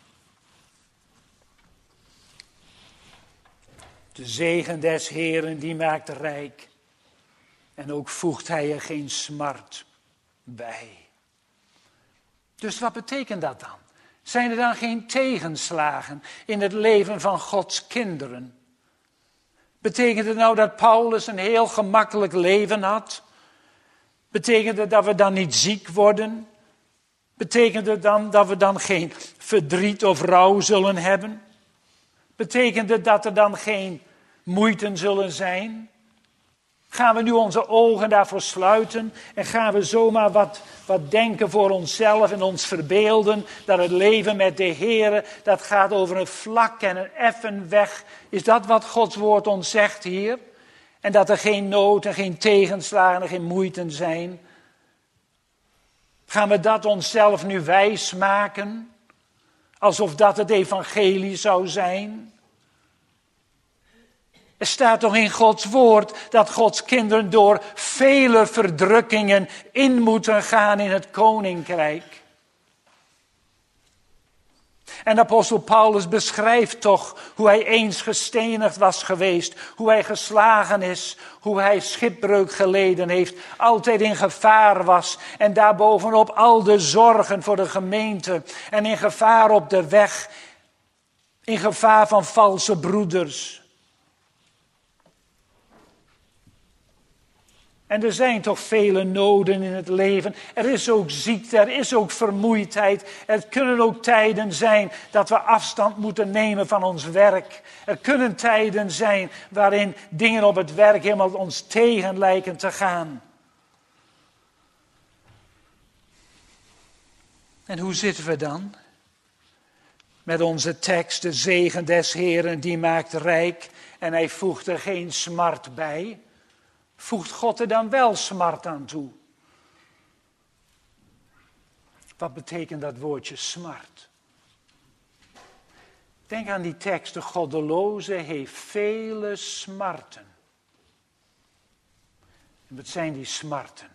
De zegen des Heeren die maakt rijk. En ook voegt hij er geen smart bij. Dus wat betekent dat dan? Zijn er dan geen tegenslagen in het leven van Gods kinderen? Betekent het nou dat Paulus een heel gemakkelijk leven had? Betekent het dat we dan niet ziek worden? Betekent het dan dat we dan geen verdriet of rouw zullen hebben? Betekent het dat er dan geen moeiten zullen zijn? Gaan we nu onze ogen daarvoor sluiten en gaan we zomaar wat, wat denken voor onszelf en ons verbeelden dat het leven met de Heere, dat gaat over een vlak en een effen weg. Is dat wat Gods woord ons zegt hier? En dat er geen nood en geen tegenslagen en geen moeiten zijn? Gaan we dat onszelf nu wijs maken? Alsof dat het evangelie zou zijn? Er staat toch in Gods woord dat Gods kinderen door vele verdrukkingen in moeten gaan in het koninkrijk. En apostel Paulus beschrijft toch hoe hij eens gestenigd was geweest, hoe hij geslagen is, hoe hij schipbreuk geleden heeft, altijd in gevaar was en daarbovenop al de zorgen voor de gemeente en in gevaar op de weg, in gevaar van valse broeders. En er zijn toch vele noden in het leven. Er is ook ziekte, er is ook vermoeidheid. Er kunnen ook tijden zijn dat we afstand moeten nemen van ons werk. Er kunnen tijden zijn waarin dingen op het werk helemaal ons tegen lijken te gaan. En hoe zitten we dan? Met onze tekst, de zegen des Heeren die maakt rijk en hij voegt er geen smart bij. Voegt God er dan wel smart aan toe? Wat betekent dat woordje smart? Denk aan die tekst, de goddeloze heeft vele smarten. En wat zijn die smarten?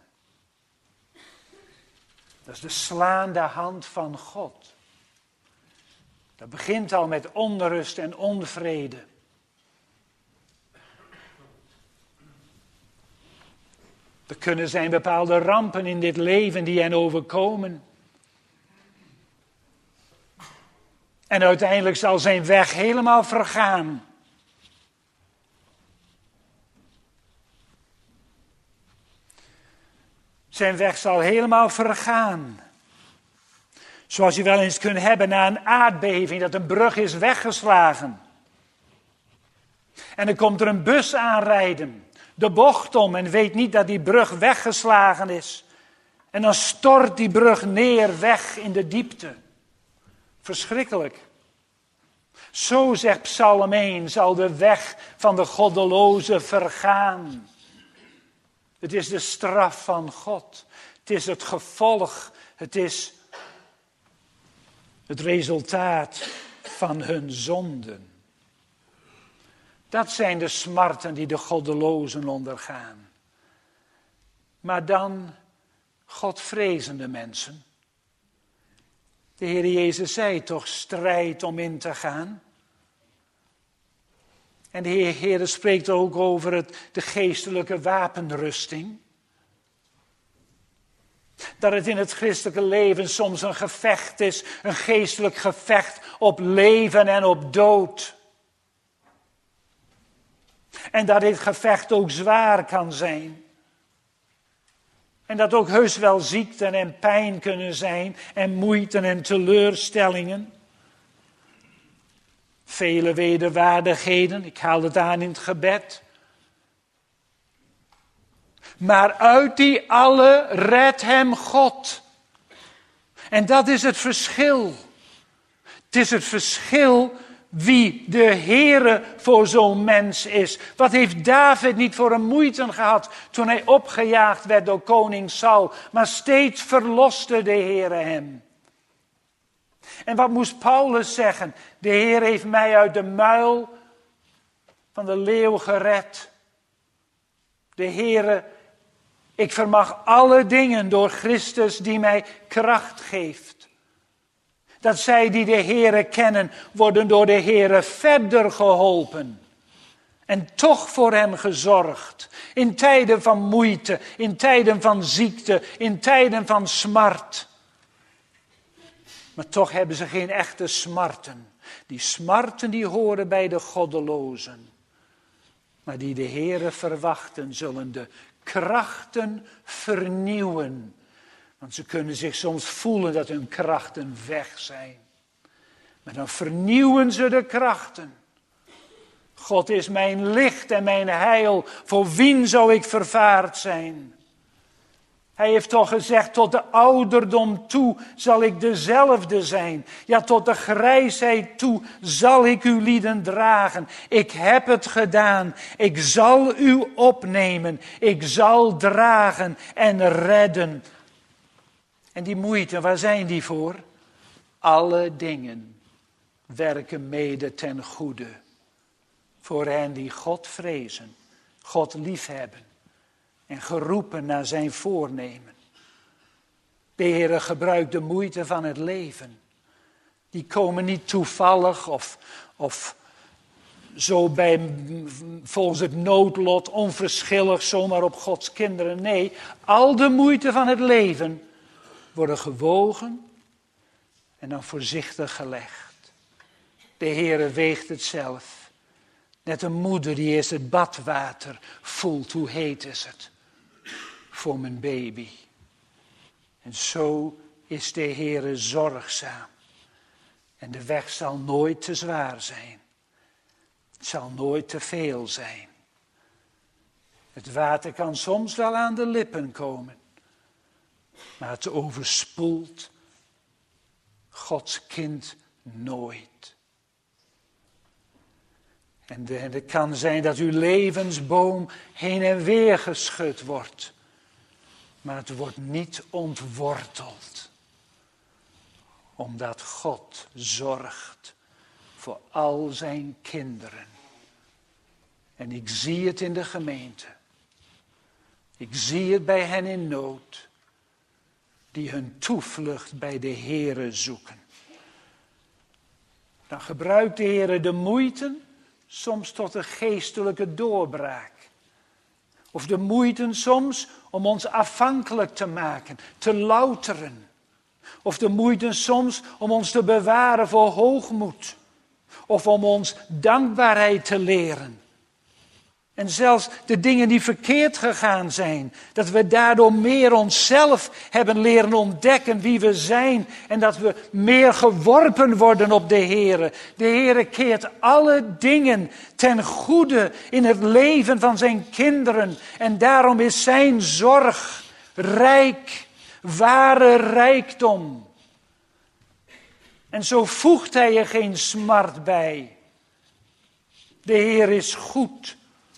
Dat is de slaande hand van God. Dat begint al met onrust en onvrede. Er kunnen zijn bepaalde rampen in dit leven die hen overkomen. En uiteindelijk zal zijn weg helemaal vergaan. Zijn weg zal helemaal vergaan. Zoals je wel eens kunt hebben na een aardbeving, dat een brug is weggeslagen. En dan komt er een bus aanrijden, de bocht om en weet niet dat die brug weggeslagen is. En dan stort die brug neer, weg in de diepte. Verschrikkelijk. Zo zegt Psalm één, zal de weg van de goddeloze vergaan. Het is de straf van God. Het is het gevolg. Het is het resultaat van hun zonden. Dat zijn de smarten die de goddelozen ondergaan. Maar dan Godvrezende mensen. De Heer Jezus zei toch, strijd om in te gaan. En de Heer, Heer spreekt ook over het, de geestelijke wapenrusting. Dat het in het christelijke leven soms een gevecht is, een geestelijk gevecht op leven en op dood. En dat dit gevecht ook zwaar kan zijn. En dat ook heus wel ziekten en pijn kunnen zijn en moeite en teleurstellingen. Vele wederwaardigheden, ik haal het aan in het gebed. Maar uit die alle redt hem God. En dat is het verschil. Het is het verschil wie de Heere voor zo'n mens is. Wat heeft David niet voor een moeite gehad toen hij opgejaagd werd door koning Saul. Maar steeds verloste de Heere hem. En wat moest Paulus zeggen? De Heer heeft mij uit de muil van de leeuw gered. De Heere, ik vermag alle dingen door Christus die mij kracht geeft. Dat zij die de Heere kennen, worden door de Heere verder geholpen. En toch voor hen gezorgd. In tijden van moeite, in tijden van ziekte, in tijden van smart. Maar toch hebben ze geen echte smarten. Die smarten die horen bij de goddelozen. Maar die de Heere verwachten, zullen de krachten vernieuwen. Want ze kunnen zich soms voelen dat hun krachten weg zijn. Maar dan vernieuwen ze de krachten. God is mijn licht en mijn heil. Voor wien zou ik vervaard zijn? Hij heeft toch gezegd, tot de ouderdom toe zal ik dezelfde zijn. Ja, tot de grijsheid toe zal ik uw lieden dragen. Ik heb het gedaan. Ik zal u opnemen. Ik zal dragen en redden. En die moeite, waar zijn die voor? Alle dingen werken mede ten goede. Voor hen die God vrezen, God liefhebben. En geroepen naar zijn voornemen. De Heere gebruikt de moeite van het leven. Die komen niet toevallig of, of zo bij, volgens het noodlot onverschillig zomaar op Gods kinderen. Nee, al de moeite van het leven worden gewogen en dan voorzichtig gelegd. De Heere weegt het zelf. Net een moeder die eerst het badwater voelt, hoe heet is het voor mijn baby. En zo is de Heere zorgzaam. En de weg zal nooit te zwaar zijn. Het zal nooit te veel zijn. Het water kan soms wel aan de lippen komen. Maar het overspoelt Gods kind nooit. En het kan zijn dat uw levensboom heen en weer geschud wordt. Maar het wordt niet ontworteld. Omdat God zorgt voor al zijn kinderen. En ik zie het in de gemeente. Ik zie het bij hen in nood. Die hun toevlucht bij de Heere zoeken. Dan gebruikt de Heere de moeite soms tot een geestelijke doorbraak. Of de moeite soms om ons afhankelijk te maken, te louteren. Of de moeite soms om ons te bewaren voor hoogmoed. Of om ons dankbaarheid te leren. En zelfs de dingen die verkeerd gegaan zijn. Dat we daardoor meer onszelf hebben leren ontdekken wie we zijn. En dat we meer geworpen worden op de Heere. De Heere keert alle dingen ten goede in het leven van zijn kinderen. En daarom is zijn zorg rijk, ware rijkdom. En zo voegt hij er geen smart bij. De Heer is goed.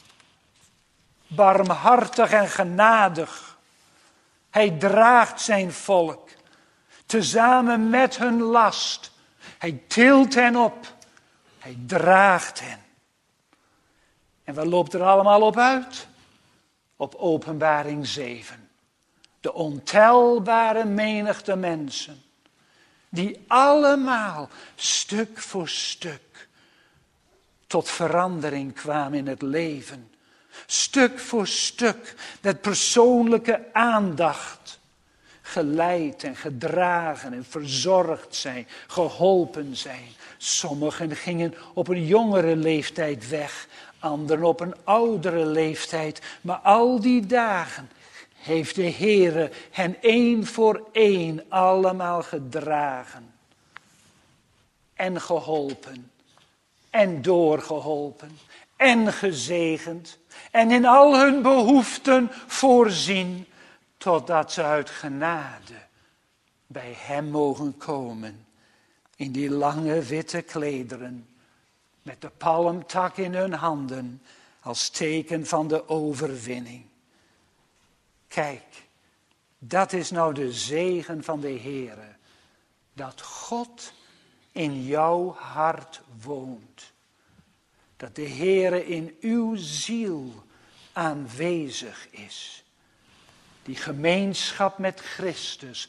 Barmhartig en genadig. Hij draagt zijn volk. Tezamen met hun last. Hij tilt hen op. Hij draagt hen. En wat loopt er allemaal op uit? Op Openbaring zeven. De ontelbare menigte mensen. Die allemaal stuk voor stuk tot verandering kwamen in het leven. Stuk voor stuk met persoonlijke aandacht geleid en gedragen en verzorgd zijn, geholpen zijn. Sommigen gingen op een jongere leeftijd weg, anderen op een oudere leeftijd. Maar al die dagen heeft de Heere hen één voor één allemaal gedragen en geholpen en doorgeholpen en gezegend. En in al hun behoeften voorzien, totdat ze uit genade bij hem mogen komen. In die lange witte klederen, met de palmtak in hun handen, als teken van de overwinning. Kijk, dat is nou de zegen van de Heere. Dat God in jouw hart woont. Dat de Heere in uw ziel aanwezig is. Die gemeenschap met Christus.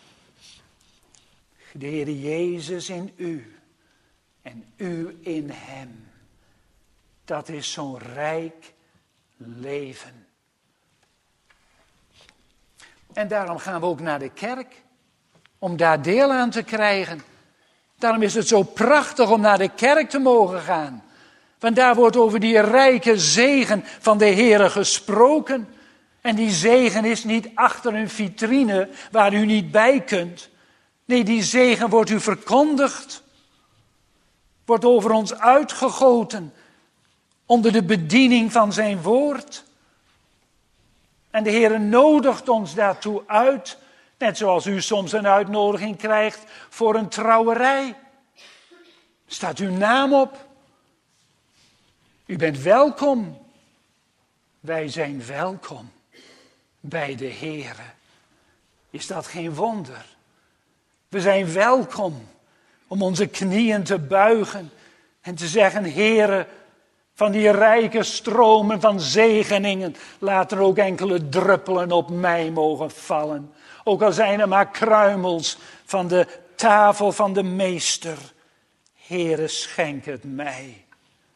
De Heere Jezus in u. En u in hem. Dat is zo'n rijk leven. En daarom gaan we ook naar de kerk. Om daar deel aan te krijgen. Daarom is het zo prachtig om naar de kerk te mogen gaan. Want daar wordt over die rijke zegen van de Heere gesproken. En die zegen is niet achter een vitrine waar u niet bij kunt. Nee, die zegen wordt u verkondigd. Wordt over ons uitgegoten. Onder de bediening van zijn woord. En de Heere nodigt ons daartoe uit. Net zoals u soms een uitnodiging krijgt voor een trouwerij. Staat uw naam op. U bent welkom. Wij zijn welkom bij de Heere. Is dat geen wonder? We zijn welkom om onze knieën te buigen en te zeggen, Heere, van die rijke stromen van zegeningen, laat er ook enkele druppelen op mij mogen vallen. Ook al zijn er maar kruimels van de tafel van de meester. Heere, schenk het mij.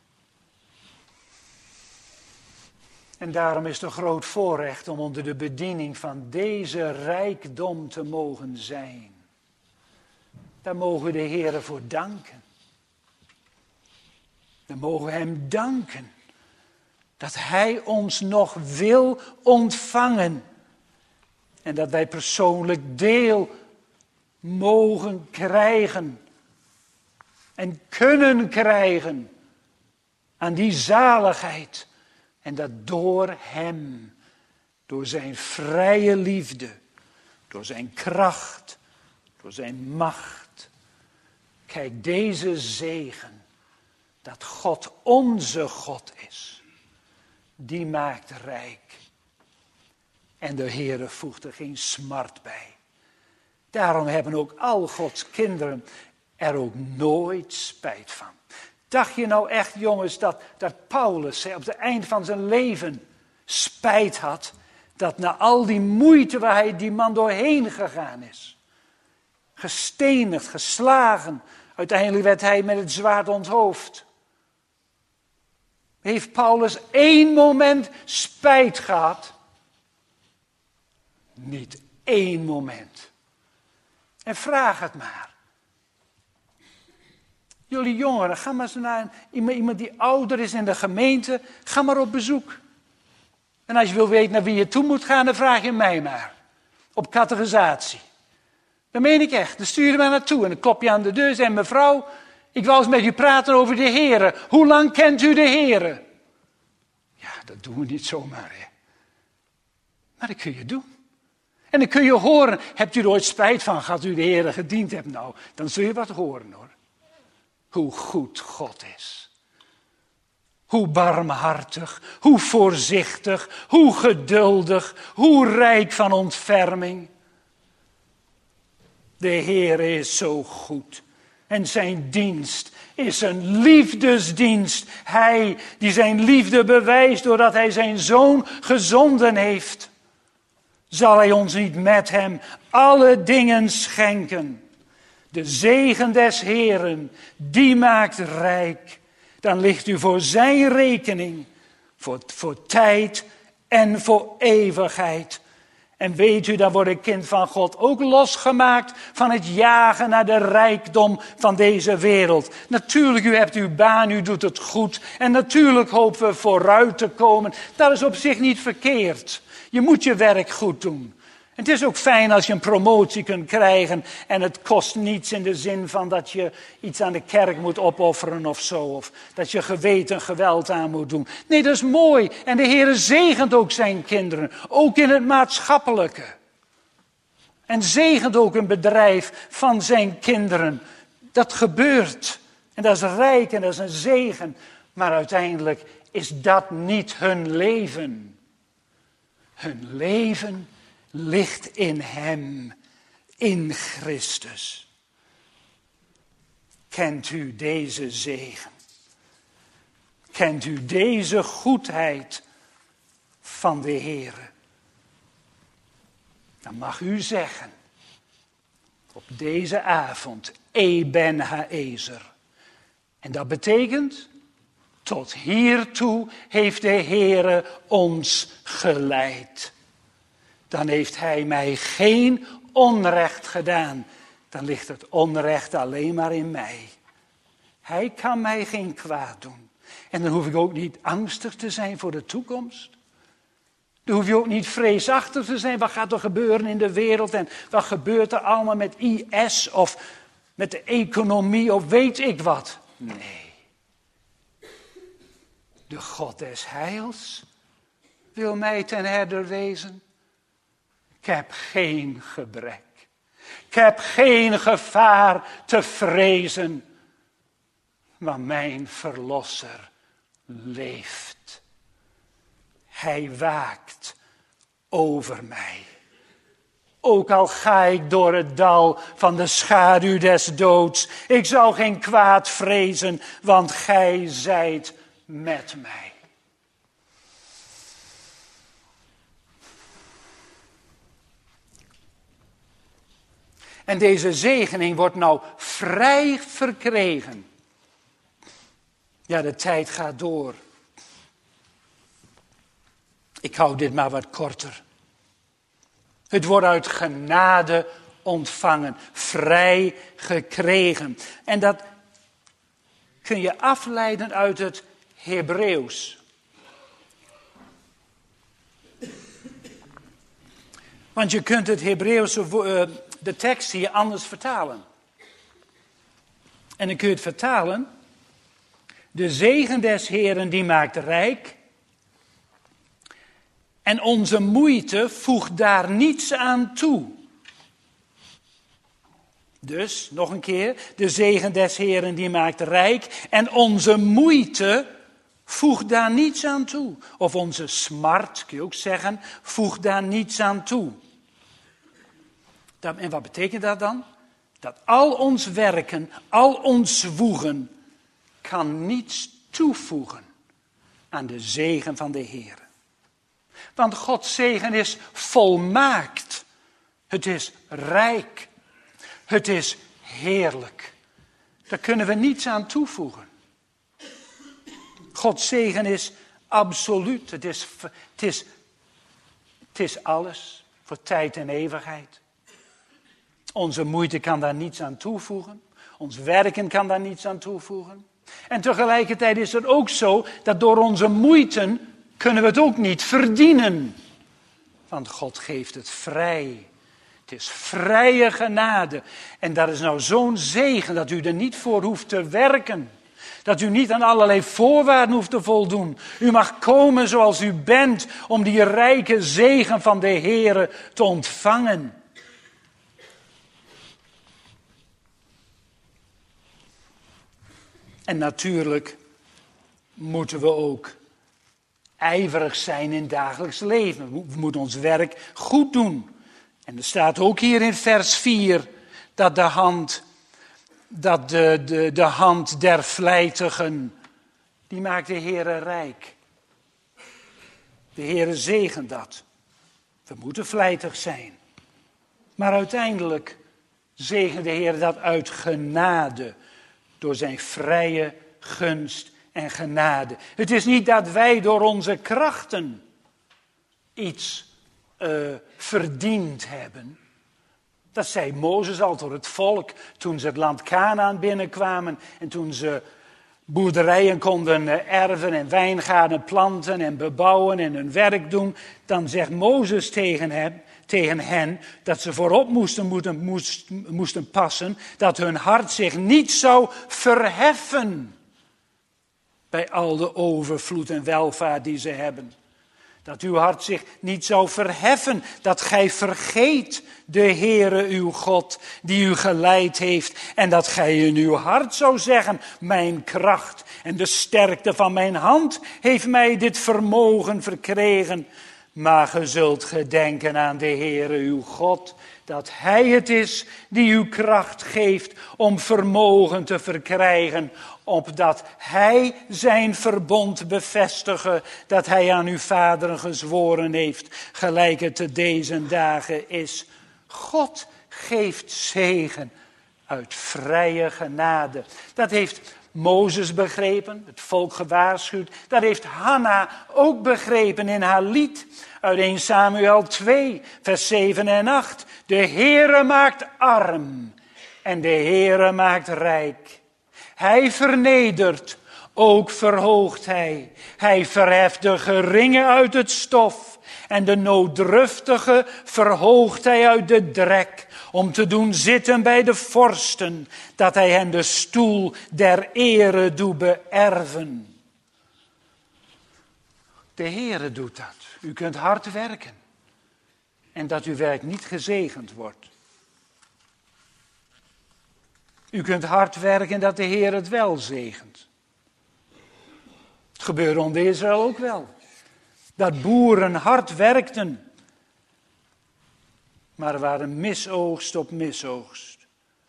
En daarom is het een groot voorrecht om onder de bediening van deze rijkdom te mogen zijn. Daar mogen we de Heere voor danken. Dan mogen we hem danken dat hij ons nog wil ontvangen. En dat wij persoonlijk deel mogen krijgen. En kunnen krijgen aan die zaligheid. En dat door hem, door zijn vrije liefde, door zijn kracht, door zijn macht. Kijk, deze zegen, dat God onze God is, die maakt rijk. En de Heere voegt er geen smart bij. Daarom hebben ook al Gods kinderen er ook nooit spijt van. Dacht je nou echt, jongens, dat, dat Paulus op het eind van zijn leven spijt had, dat na al die moeite waar hij die man doorheen gegaan is, gestenigd, geslagen, uiteindelijk werd hij met het zwaard onthoofd. Heeft Paulus één moment spijt gehad? Niet één moment. En vraag het maar. Jullie jongeren, ga maar eens naar een, iemand die ouder is in de gemeente. Ga maar op bezoek. En als je wil weten naar wie je toe moet gaan, dan vraag je mij maar. Op catechisatie. Dat meen ik echt. Dan stuur je mij naartoe en dan klop je aan de deur en zeg, mevrouw, ik wil eens met u praten over de Heere. Hoe lang kent u de Heere? Ja, dat doen we niet zomaar, hè. Maar dat kun je doen. En dan kun je horen, hebt u er ooit spijt van, gaat u de Heere gediend hebben? Nou, dan zul je wat horen, hoor. Hoe goed God is. Hoe barmhartig, hoe voorzichtig, hoe geduldig, hoe rijk van ontferming. De Heere is zo goed. En zijn dienst is een liefdesdienst. Hij die zijn liefde bewijst doordat hij zijn zoon gezonden heeft. Zal hij ons niet met hem alle dingen schenken? De zegen des Heeren, die maakt rijk. Dan ligt u voor zijn rekening, voor, voor tijd en voor eeuwigheid. En weet u, dan wordt een kind van God ook losgemaakt van het jagen naar de rijkdom van deze wereld. Natuurlijk, u hebt uw baan, u doet het goed. En natuurlijk hopen we vooruit te komen. Dat is op zich niet verkeerd. Je moet je werk goed doen. Het is ook fijn als je een promotie kunt krijgen en het kost niets in de zin van dat je iets aan de kerk moet opofferen of zo. Of dat je geweten geweld aan moet doen. Nee, dat is mooi. En de Heere zegent ook zijn kinderen. Ook in het maatschappelijke. En zegent ook een bedrijf van zijn kinderen. Dat gebeurt. En dat is rijk en dat is een zegen. Maar uiteindelijk is dat niet hun leven. Hun leven ligt in hem, in Christus. Kent u deze zegen? Kent u deze goedheid van de Heere? Dan mag u zeggen, op deze avond, Eben Haezer. En dat betekent, tot hiertoe heeft de Heere ons geleid. Dan heeft hij mij geen onrecht gedaan. Dan ligt het onrecht alleen maar in mij. Hij kan mij geen kwaad doen. En dan hoef ik ook niet angstig te zijn voor de toekomst. Dan hoef je ook niet vreesachtig te zijn. Wat gaat er gebeuren in de wereld? En wat gebeurt er allemaal met I S of met de economie of weet ik wat? Nee. De God des heils wil mij ten herder wezen. Ik heb geen gebrek. Ik heb geen gevaar te vrezen. Want mijn verlosser leeft. Hij waakt over mij. Ook al ga ik door het dal van de schaduw des doods. Ik zal geen kwaad vrezen, want gij zijt met mij. En deze zegening wordt nou vrij verkregen. Ja, de tijd gaat door. Ik hou dit maar wat korter. Het wordt uit genade ontvangen, vrij gekregen. En dat kun je afleiden uit het Hebreeuws. Want je kunt het Hebreeuwse, uh, de tekst hier anders vertalen. En dan kun je het vertalen. De zegen des Heeren die maakt rijk. En onze moeite voegt daar niets aan toe. Dus, nog een keer, de zegen des Heeren die maakt rijk. En onze moeite voegt daar niets aan toe. Of onze smart, kun je ook zeggen, voegt daar niets aan toe. En wat betekent dat dan? Dat al ons werken, al ons zwoegen, kan niets toevoegen aan de zegen van de Heer. Want Gods zegen is volmaakt. Het is rijk. Het is heerlijk. Daar kunnen we niets aan toevoegen. Gods zegen is absoluut. Het is, het is, het is alles voor tijd en eeuwigheid. Onze moeite kan daar niets aan toevoegen. Ons werken kan daar niets aan toevoegen. En tegelijkertijd is het ook zo dat door onze moeite kunnen we het ook niet verdienen. Want God geeft het vrij. Het is vrije genade. En dat is nou zo'n zegen dat u er niet voor hoeft te werken. Dat u niet aan allerlei voorwaarden hoeft te voldoen. U mag komen zoals u bent om die rijke zegen van de Heere te ontvangen. En natuurlijk moeten we ook ijverig zijn in het dagelijks leven. We moeten ons werk goed doen. En er staat ook hier in vers vier dat de hand, dat de, de, de hand der vlijtigen, die maakt de Heere rijk. De Heere zegent dat. We moeten vlijtig zijn. Maar uiteindelijk zegent de Heer dat uit genade. Door zijn vrije gunst en genade. Het is niet dat wij door onze krachten iets uh, verdiend hebben. Dat zei Mozes al tot het volk toen ze het land Kanaan binnenkwamen. En toen ze boerderijen konden erven en wijngaarden planten en bebouwen en hun werk doen. Dan zegt Mozes tegen hem, tegen hen dat ze voorop moesten, moesten, moesten, moesten passen. Dat hun hart zich niet zou verheffen bij al de overvloed en welvaart die ze hebben. Dat uw hart zich niet zou verheffen, dat gij vergeet de Heere uw God die u geleid heeft. En dat gij in uw hart zou zeggen, mijn kracht en de sterkte van mijn hand heeft mij dit vermogen verkregen. Maar ge zult gedenken aan de Heere uw God, dat Hij het is die u kracht geeft om vermogen te verkrijgen, opdat Hij zijn verbond bevestige, dat Hij aan uw vaderen gezworen heeft, gelijk het te deze dagen is. God geeft zegen uit vrije genade. Dat heeft Mozes begrepen, het volk gewaarschuwd. Dat heeft Hanna ook begrepen in haar lied uit eerste Samuel twee, vers zeven en acht. De Heere maakt arm en de Heere maakt rijk. Hij vernedert, ook verhoogt hij. Hij verheft de geringe uit het stof en de nooddruftige verhoogt hij uit de drek, om te doen zitten bij de vorsten, dat hij hen de stoel der ere doet beërven. De Heere doet dat. U kunt hard werken en dat uw werk niet gezegend wordt. U kunt hard werken en dat de Heer het wel zegent. Het gebeurde onder Israël ook wel. Dat boeren hard werkten. Maar er waren misoogst op misoogst.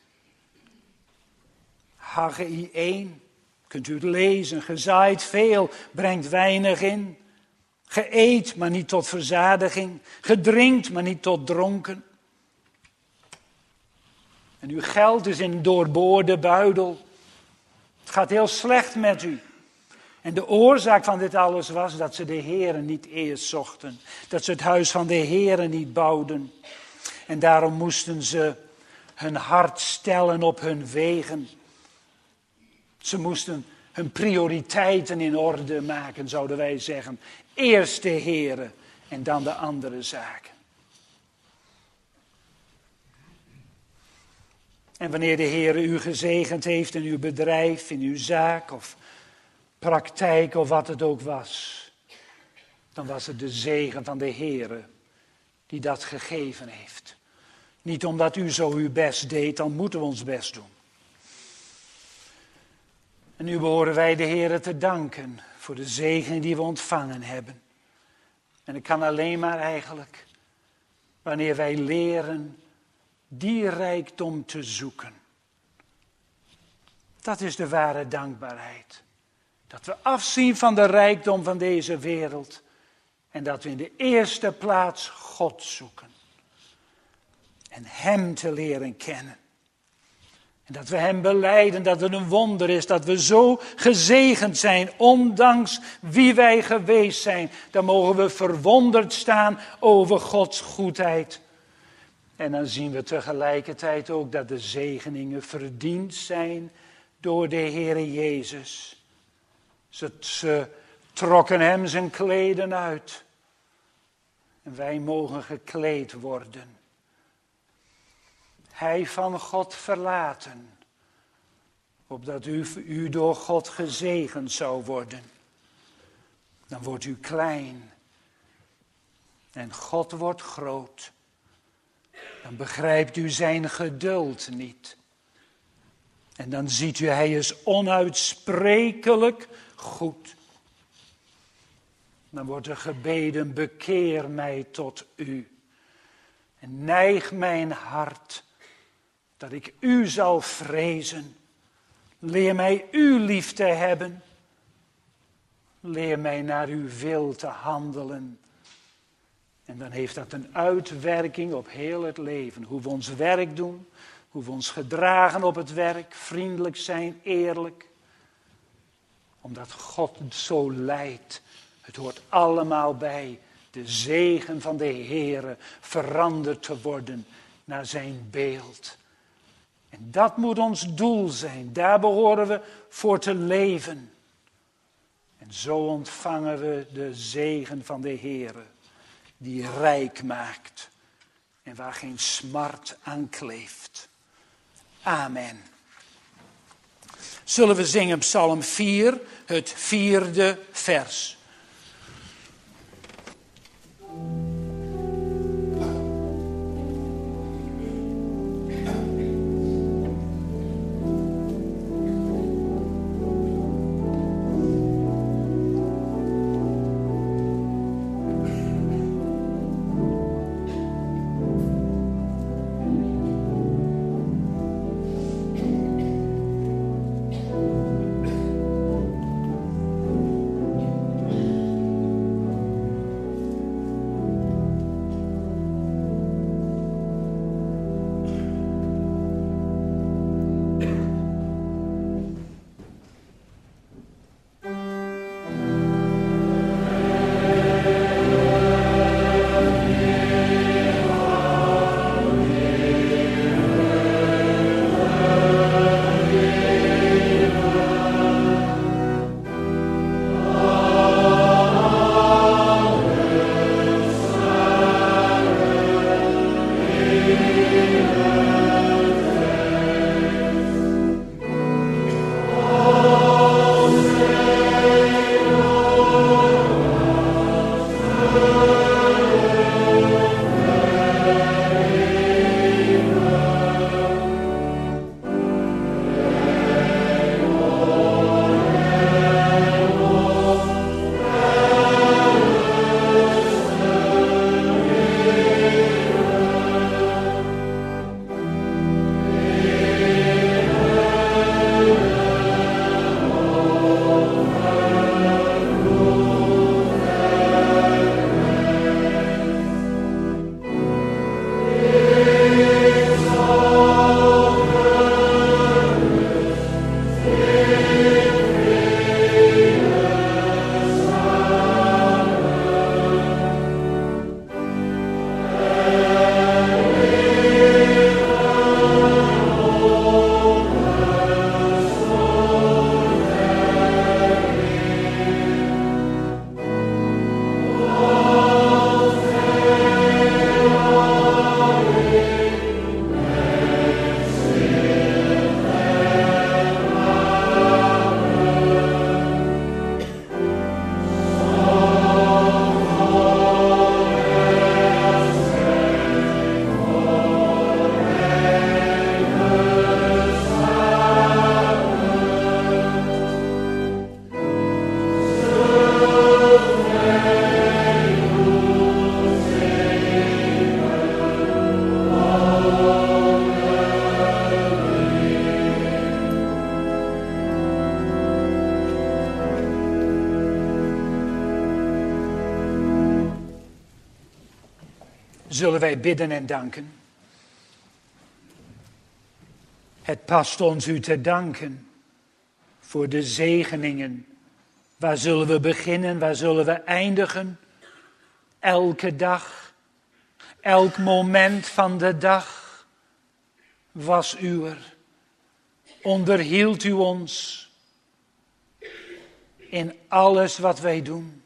Haggai één, kunt u het lezen. Gezaaid veel, brengt weinig in. Ge eet, maar niet tot verzadiging. Gedrinkt, maar niet tot dronken. En uw geld is in een doorboorde buidel. Het gaat heel slecht met u. En de oorzaak van dit alles was dat ze de Heere niet eerst zochten. Dat ze het huis van de Heere niet bouwden. En daarom moesten ze hun hart stellen op hun wegen. Ze moesten hun prioriteiten in orde maken, zouden wij zeggen. Eerst de Heere en dan de andere zaken. En wanneer de Heere u gezegend heeft in uw bedrijf, in uw zaak of praktijk of wat het ook was, dan was het de zegen van de Heere die dat gegeven heeft. Niet omdat u zo uw best deed, dan moeten we ons best doen. En nu behoren wij de Heere te danken voor de zegen die we ontvangen hebben. En het kan alleen maar eigenlijk wanneer wij leren die rijkdom te zoeken. Dat is de ware dankbaarheid. Dat we afzien van de rijkdom van deze wereld. En dat we in de eerste plaats God zoeken. En Hem te leren kennen. En dat we Hem belijden dat het een wonder is dat we zo gezegend zijn, ondanks wie wij geweest zijn. Dan mogen we verwonderd staan over Gods goedheid. En dan zien we tegelijkertijd ook dat de zegeningen verdiend zijn door de Heere Jezus. Ze, ze trokken Hem zijn kleden uit. En wij mogen gekleed worden. Hij van God verlaten, opdat u, u door God gezegend zou worden. Dan wordt u klein en God wordt groot. Dan begrijpt u zijn geduld niet. En dan ziet u, hij is onuitsprekelijk goed. Dan wordt er gebeden, bekeer mij tot u. En neig mijn hart, dat ik u zal vrezen. Leer mij u lief te hebben. Leer mij naar uw wil te handelen. En dan heeft dat een uitwerking op heel het leven. Hoe we ons werk doen, hoe we ons gedragen op het werk, vriendelijk zijn, eerlijk. Omdat God het zo leidt. Het hoort allemaal bij de zegen van de Heere veranderd te worden naar zijn beeld. En dat moet ons doel zijn. Daar behoren we voor te leven. En zo ontvangen we de zegen van de Heere, die rijk maakt en waar geen smart aan kleeft. Amen. Zullen we zingen Psalm vier, het vierde vers. Zullen wij bidden en danken? Het past ons u te danken voor de zegeningen. Waar zullen we beginnen, waar zullen we eindigen? Elke dag, elk moment van de dag was uwer. Onderhield u ons in alles wat wij doen.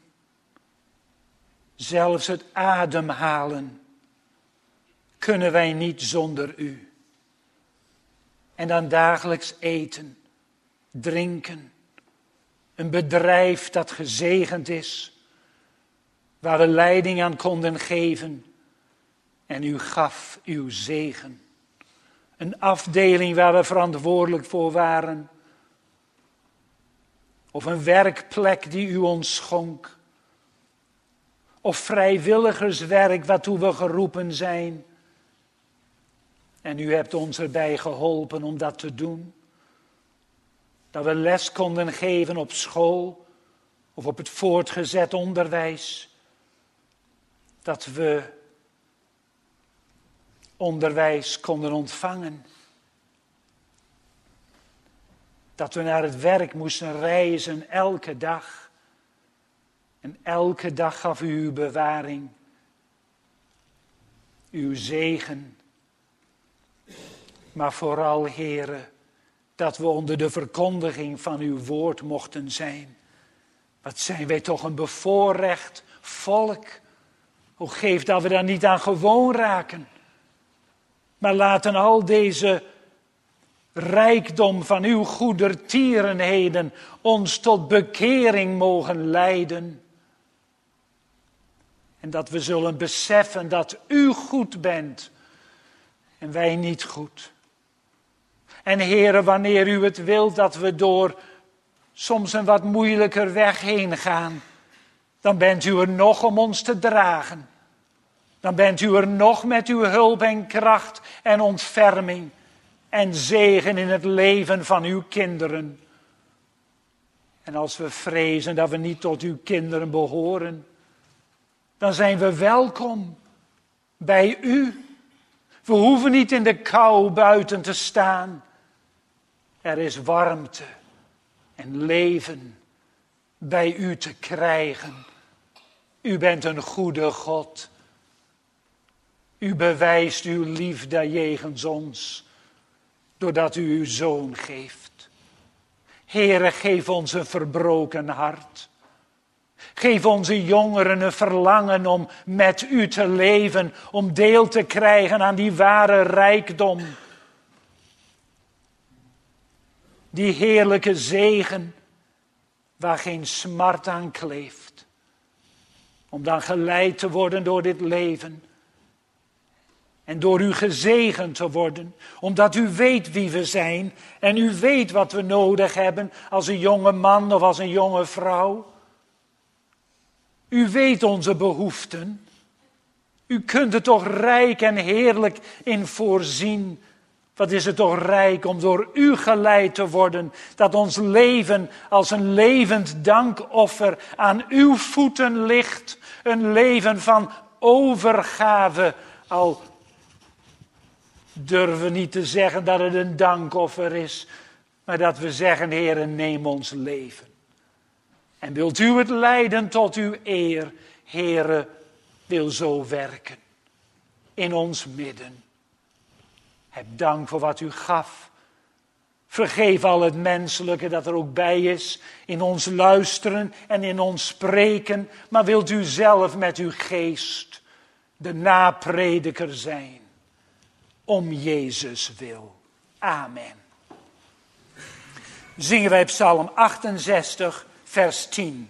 Zelfs het ademhalen kunnen wij niet zonder u. En dan dagelijks eten, drinken, een bedrijf dat gezegend is, waar we leiding aan konden geven. En u gaf uw zegen. Een afdeling waar we verantwoordelijk voor waren. Of een werkplek die u ons schonk. Of vrijwilligerswerk waartoe we geroepen zijn. En u hebt ons erbij geholpen om dat te doen. Dat we les konden geven op school of op het voortgezet onderwijs. Dat we onderwijs konden ontvangen. Dat we naar het werk moesten reizen elke dag. En elke dag gaf u uw bewaring, uw zegen. Maar vooral, Heere, dat we onder de verkondiging van uw woord mochten zijn. Wat zijn wij toch een bevoorrecht volk. O, geef dat we daar niet aan gewoon raken. Maar laten al deze rijkdom van uw goedertierenheden ons tot bekering mogen leiden. En dat we zullen beseffen dat u goed bent en wij niet goed. En Heere, wanneer u het wilt dat we door soms een wat moeilijker weg heen gaan, dan bent u er nog om ons te dragen. Dan bent u er nog met uw hulp en kracht en ontferming en zegen in het leven van uw kinderen. En als we vrezen dat we niet tot uw kinderen behoren, dan zijn we welkom bij u. We hoeven niet in de kou buiten te staan. Er is warmte en leven bij u te krijgen. U bent een goede God. U bewijst uw liefde jegens ons, doordat u uw zoon geeft. Heere, geef ons een verbroken hart. Geef onze jongeren een verlangen om met u te leven, om deel te krijgen aan die ware rijkdom. Die heerlijke zegen waar geen smart aan kleeft. Om dan geleid te worden door dit leven. En door u gezegend te worden, omdat u weet wie we zijn en u weet wat we nodig hebben als een jonge man of als een jonge vrouw. U weet onze behoeften. U kunt er toch rijk en heerlijk in voorzien. Wat is het toch rijk om door u geleid te worden, dat ons leven als een levend dankoffer aan uw voeten ligt. Een leven van overgave, al durven we niet te zeggen dat het een dankoffer is, maar dat we zeggen, Heere, neem ons leven. En wilt u het leiden tot uw eer, Heere, wil zo werken in ons midden. Heb dank voor wat u gaf. Vergeef al het menselijke dat er ook bij is in ons luisteren en in ons spreken, maar wilt u zelf met uw geest de naprediker zijn. Om Jezus wil. Amen. Zingen wij Psalm achtenzestig, vers tien.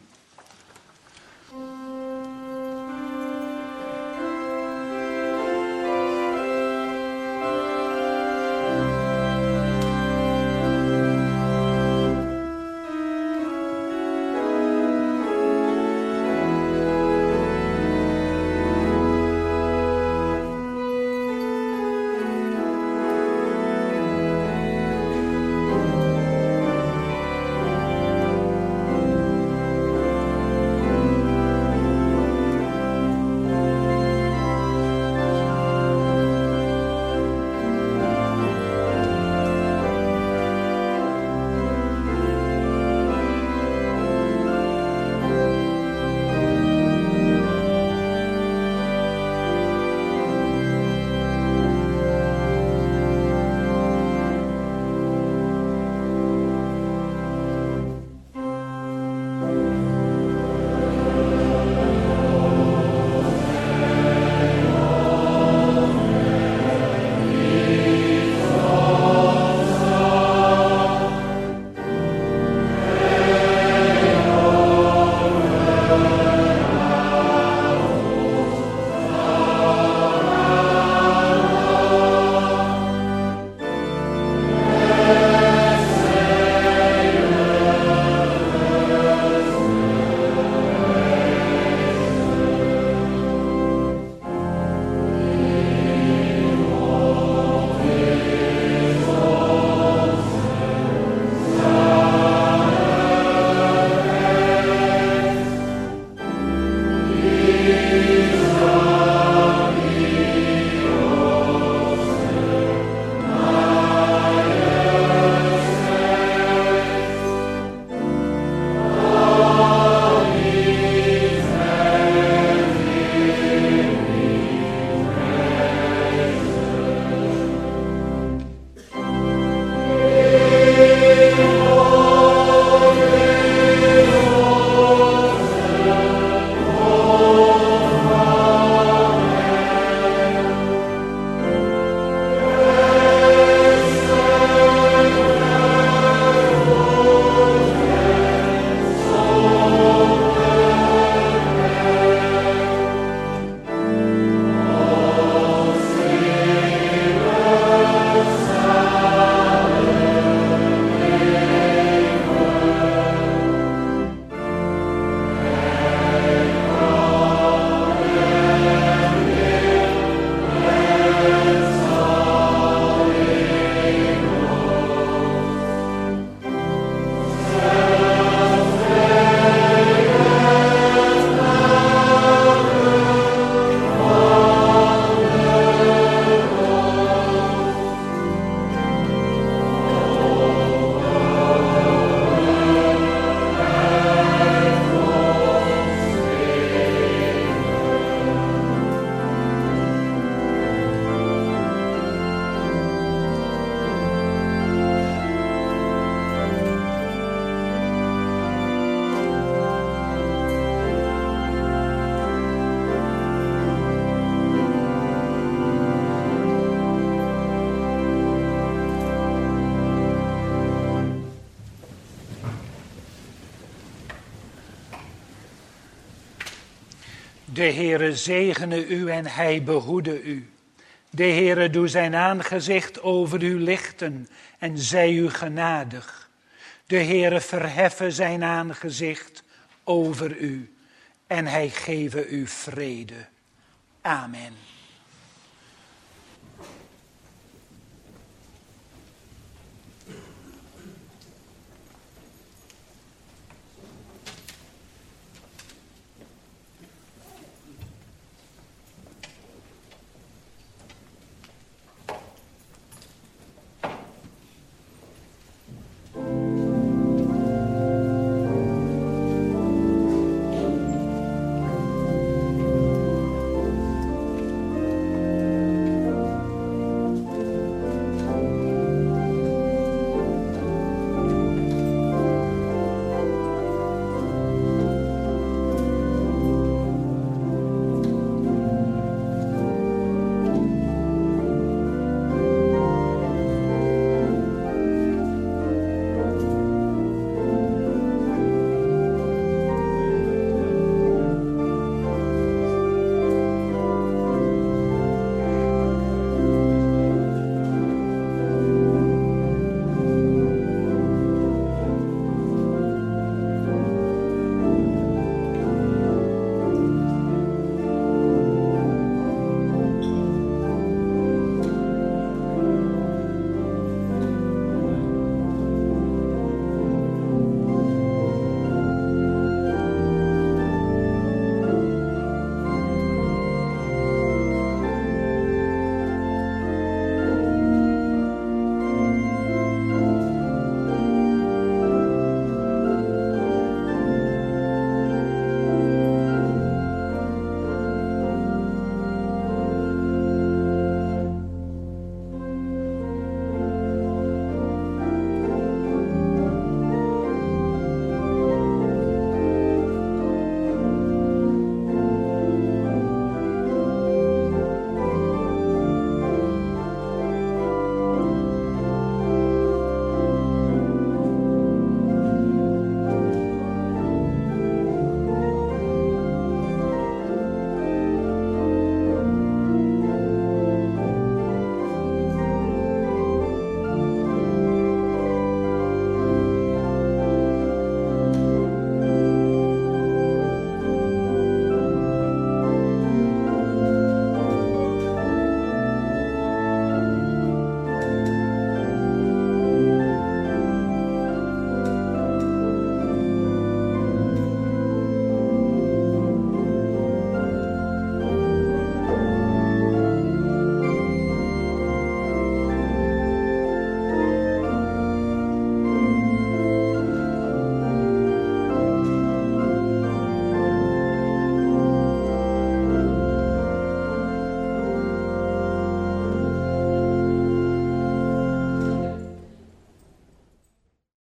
De Heere zegene u en hij behoede u. De Heere doe zijn aangezicht over u lichten en zij u genadig. De Heere verheffe zijn aangezicht over u en hij geve u vrede. Amen.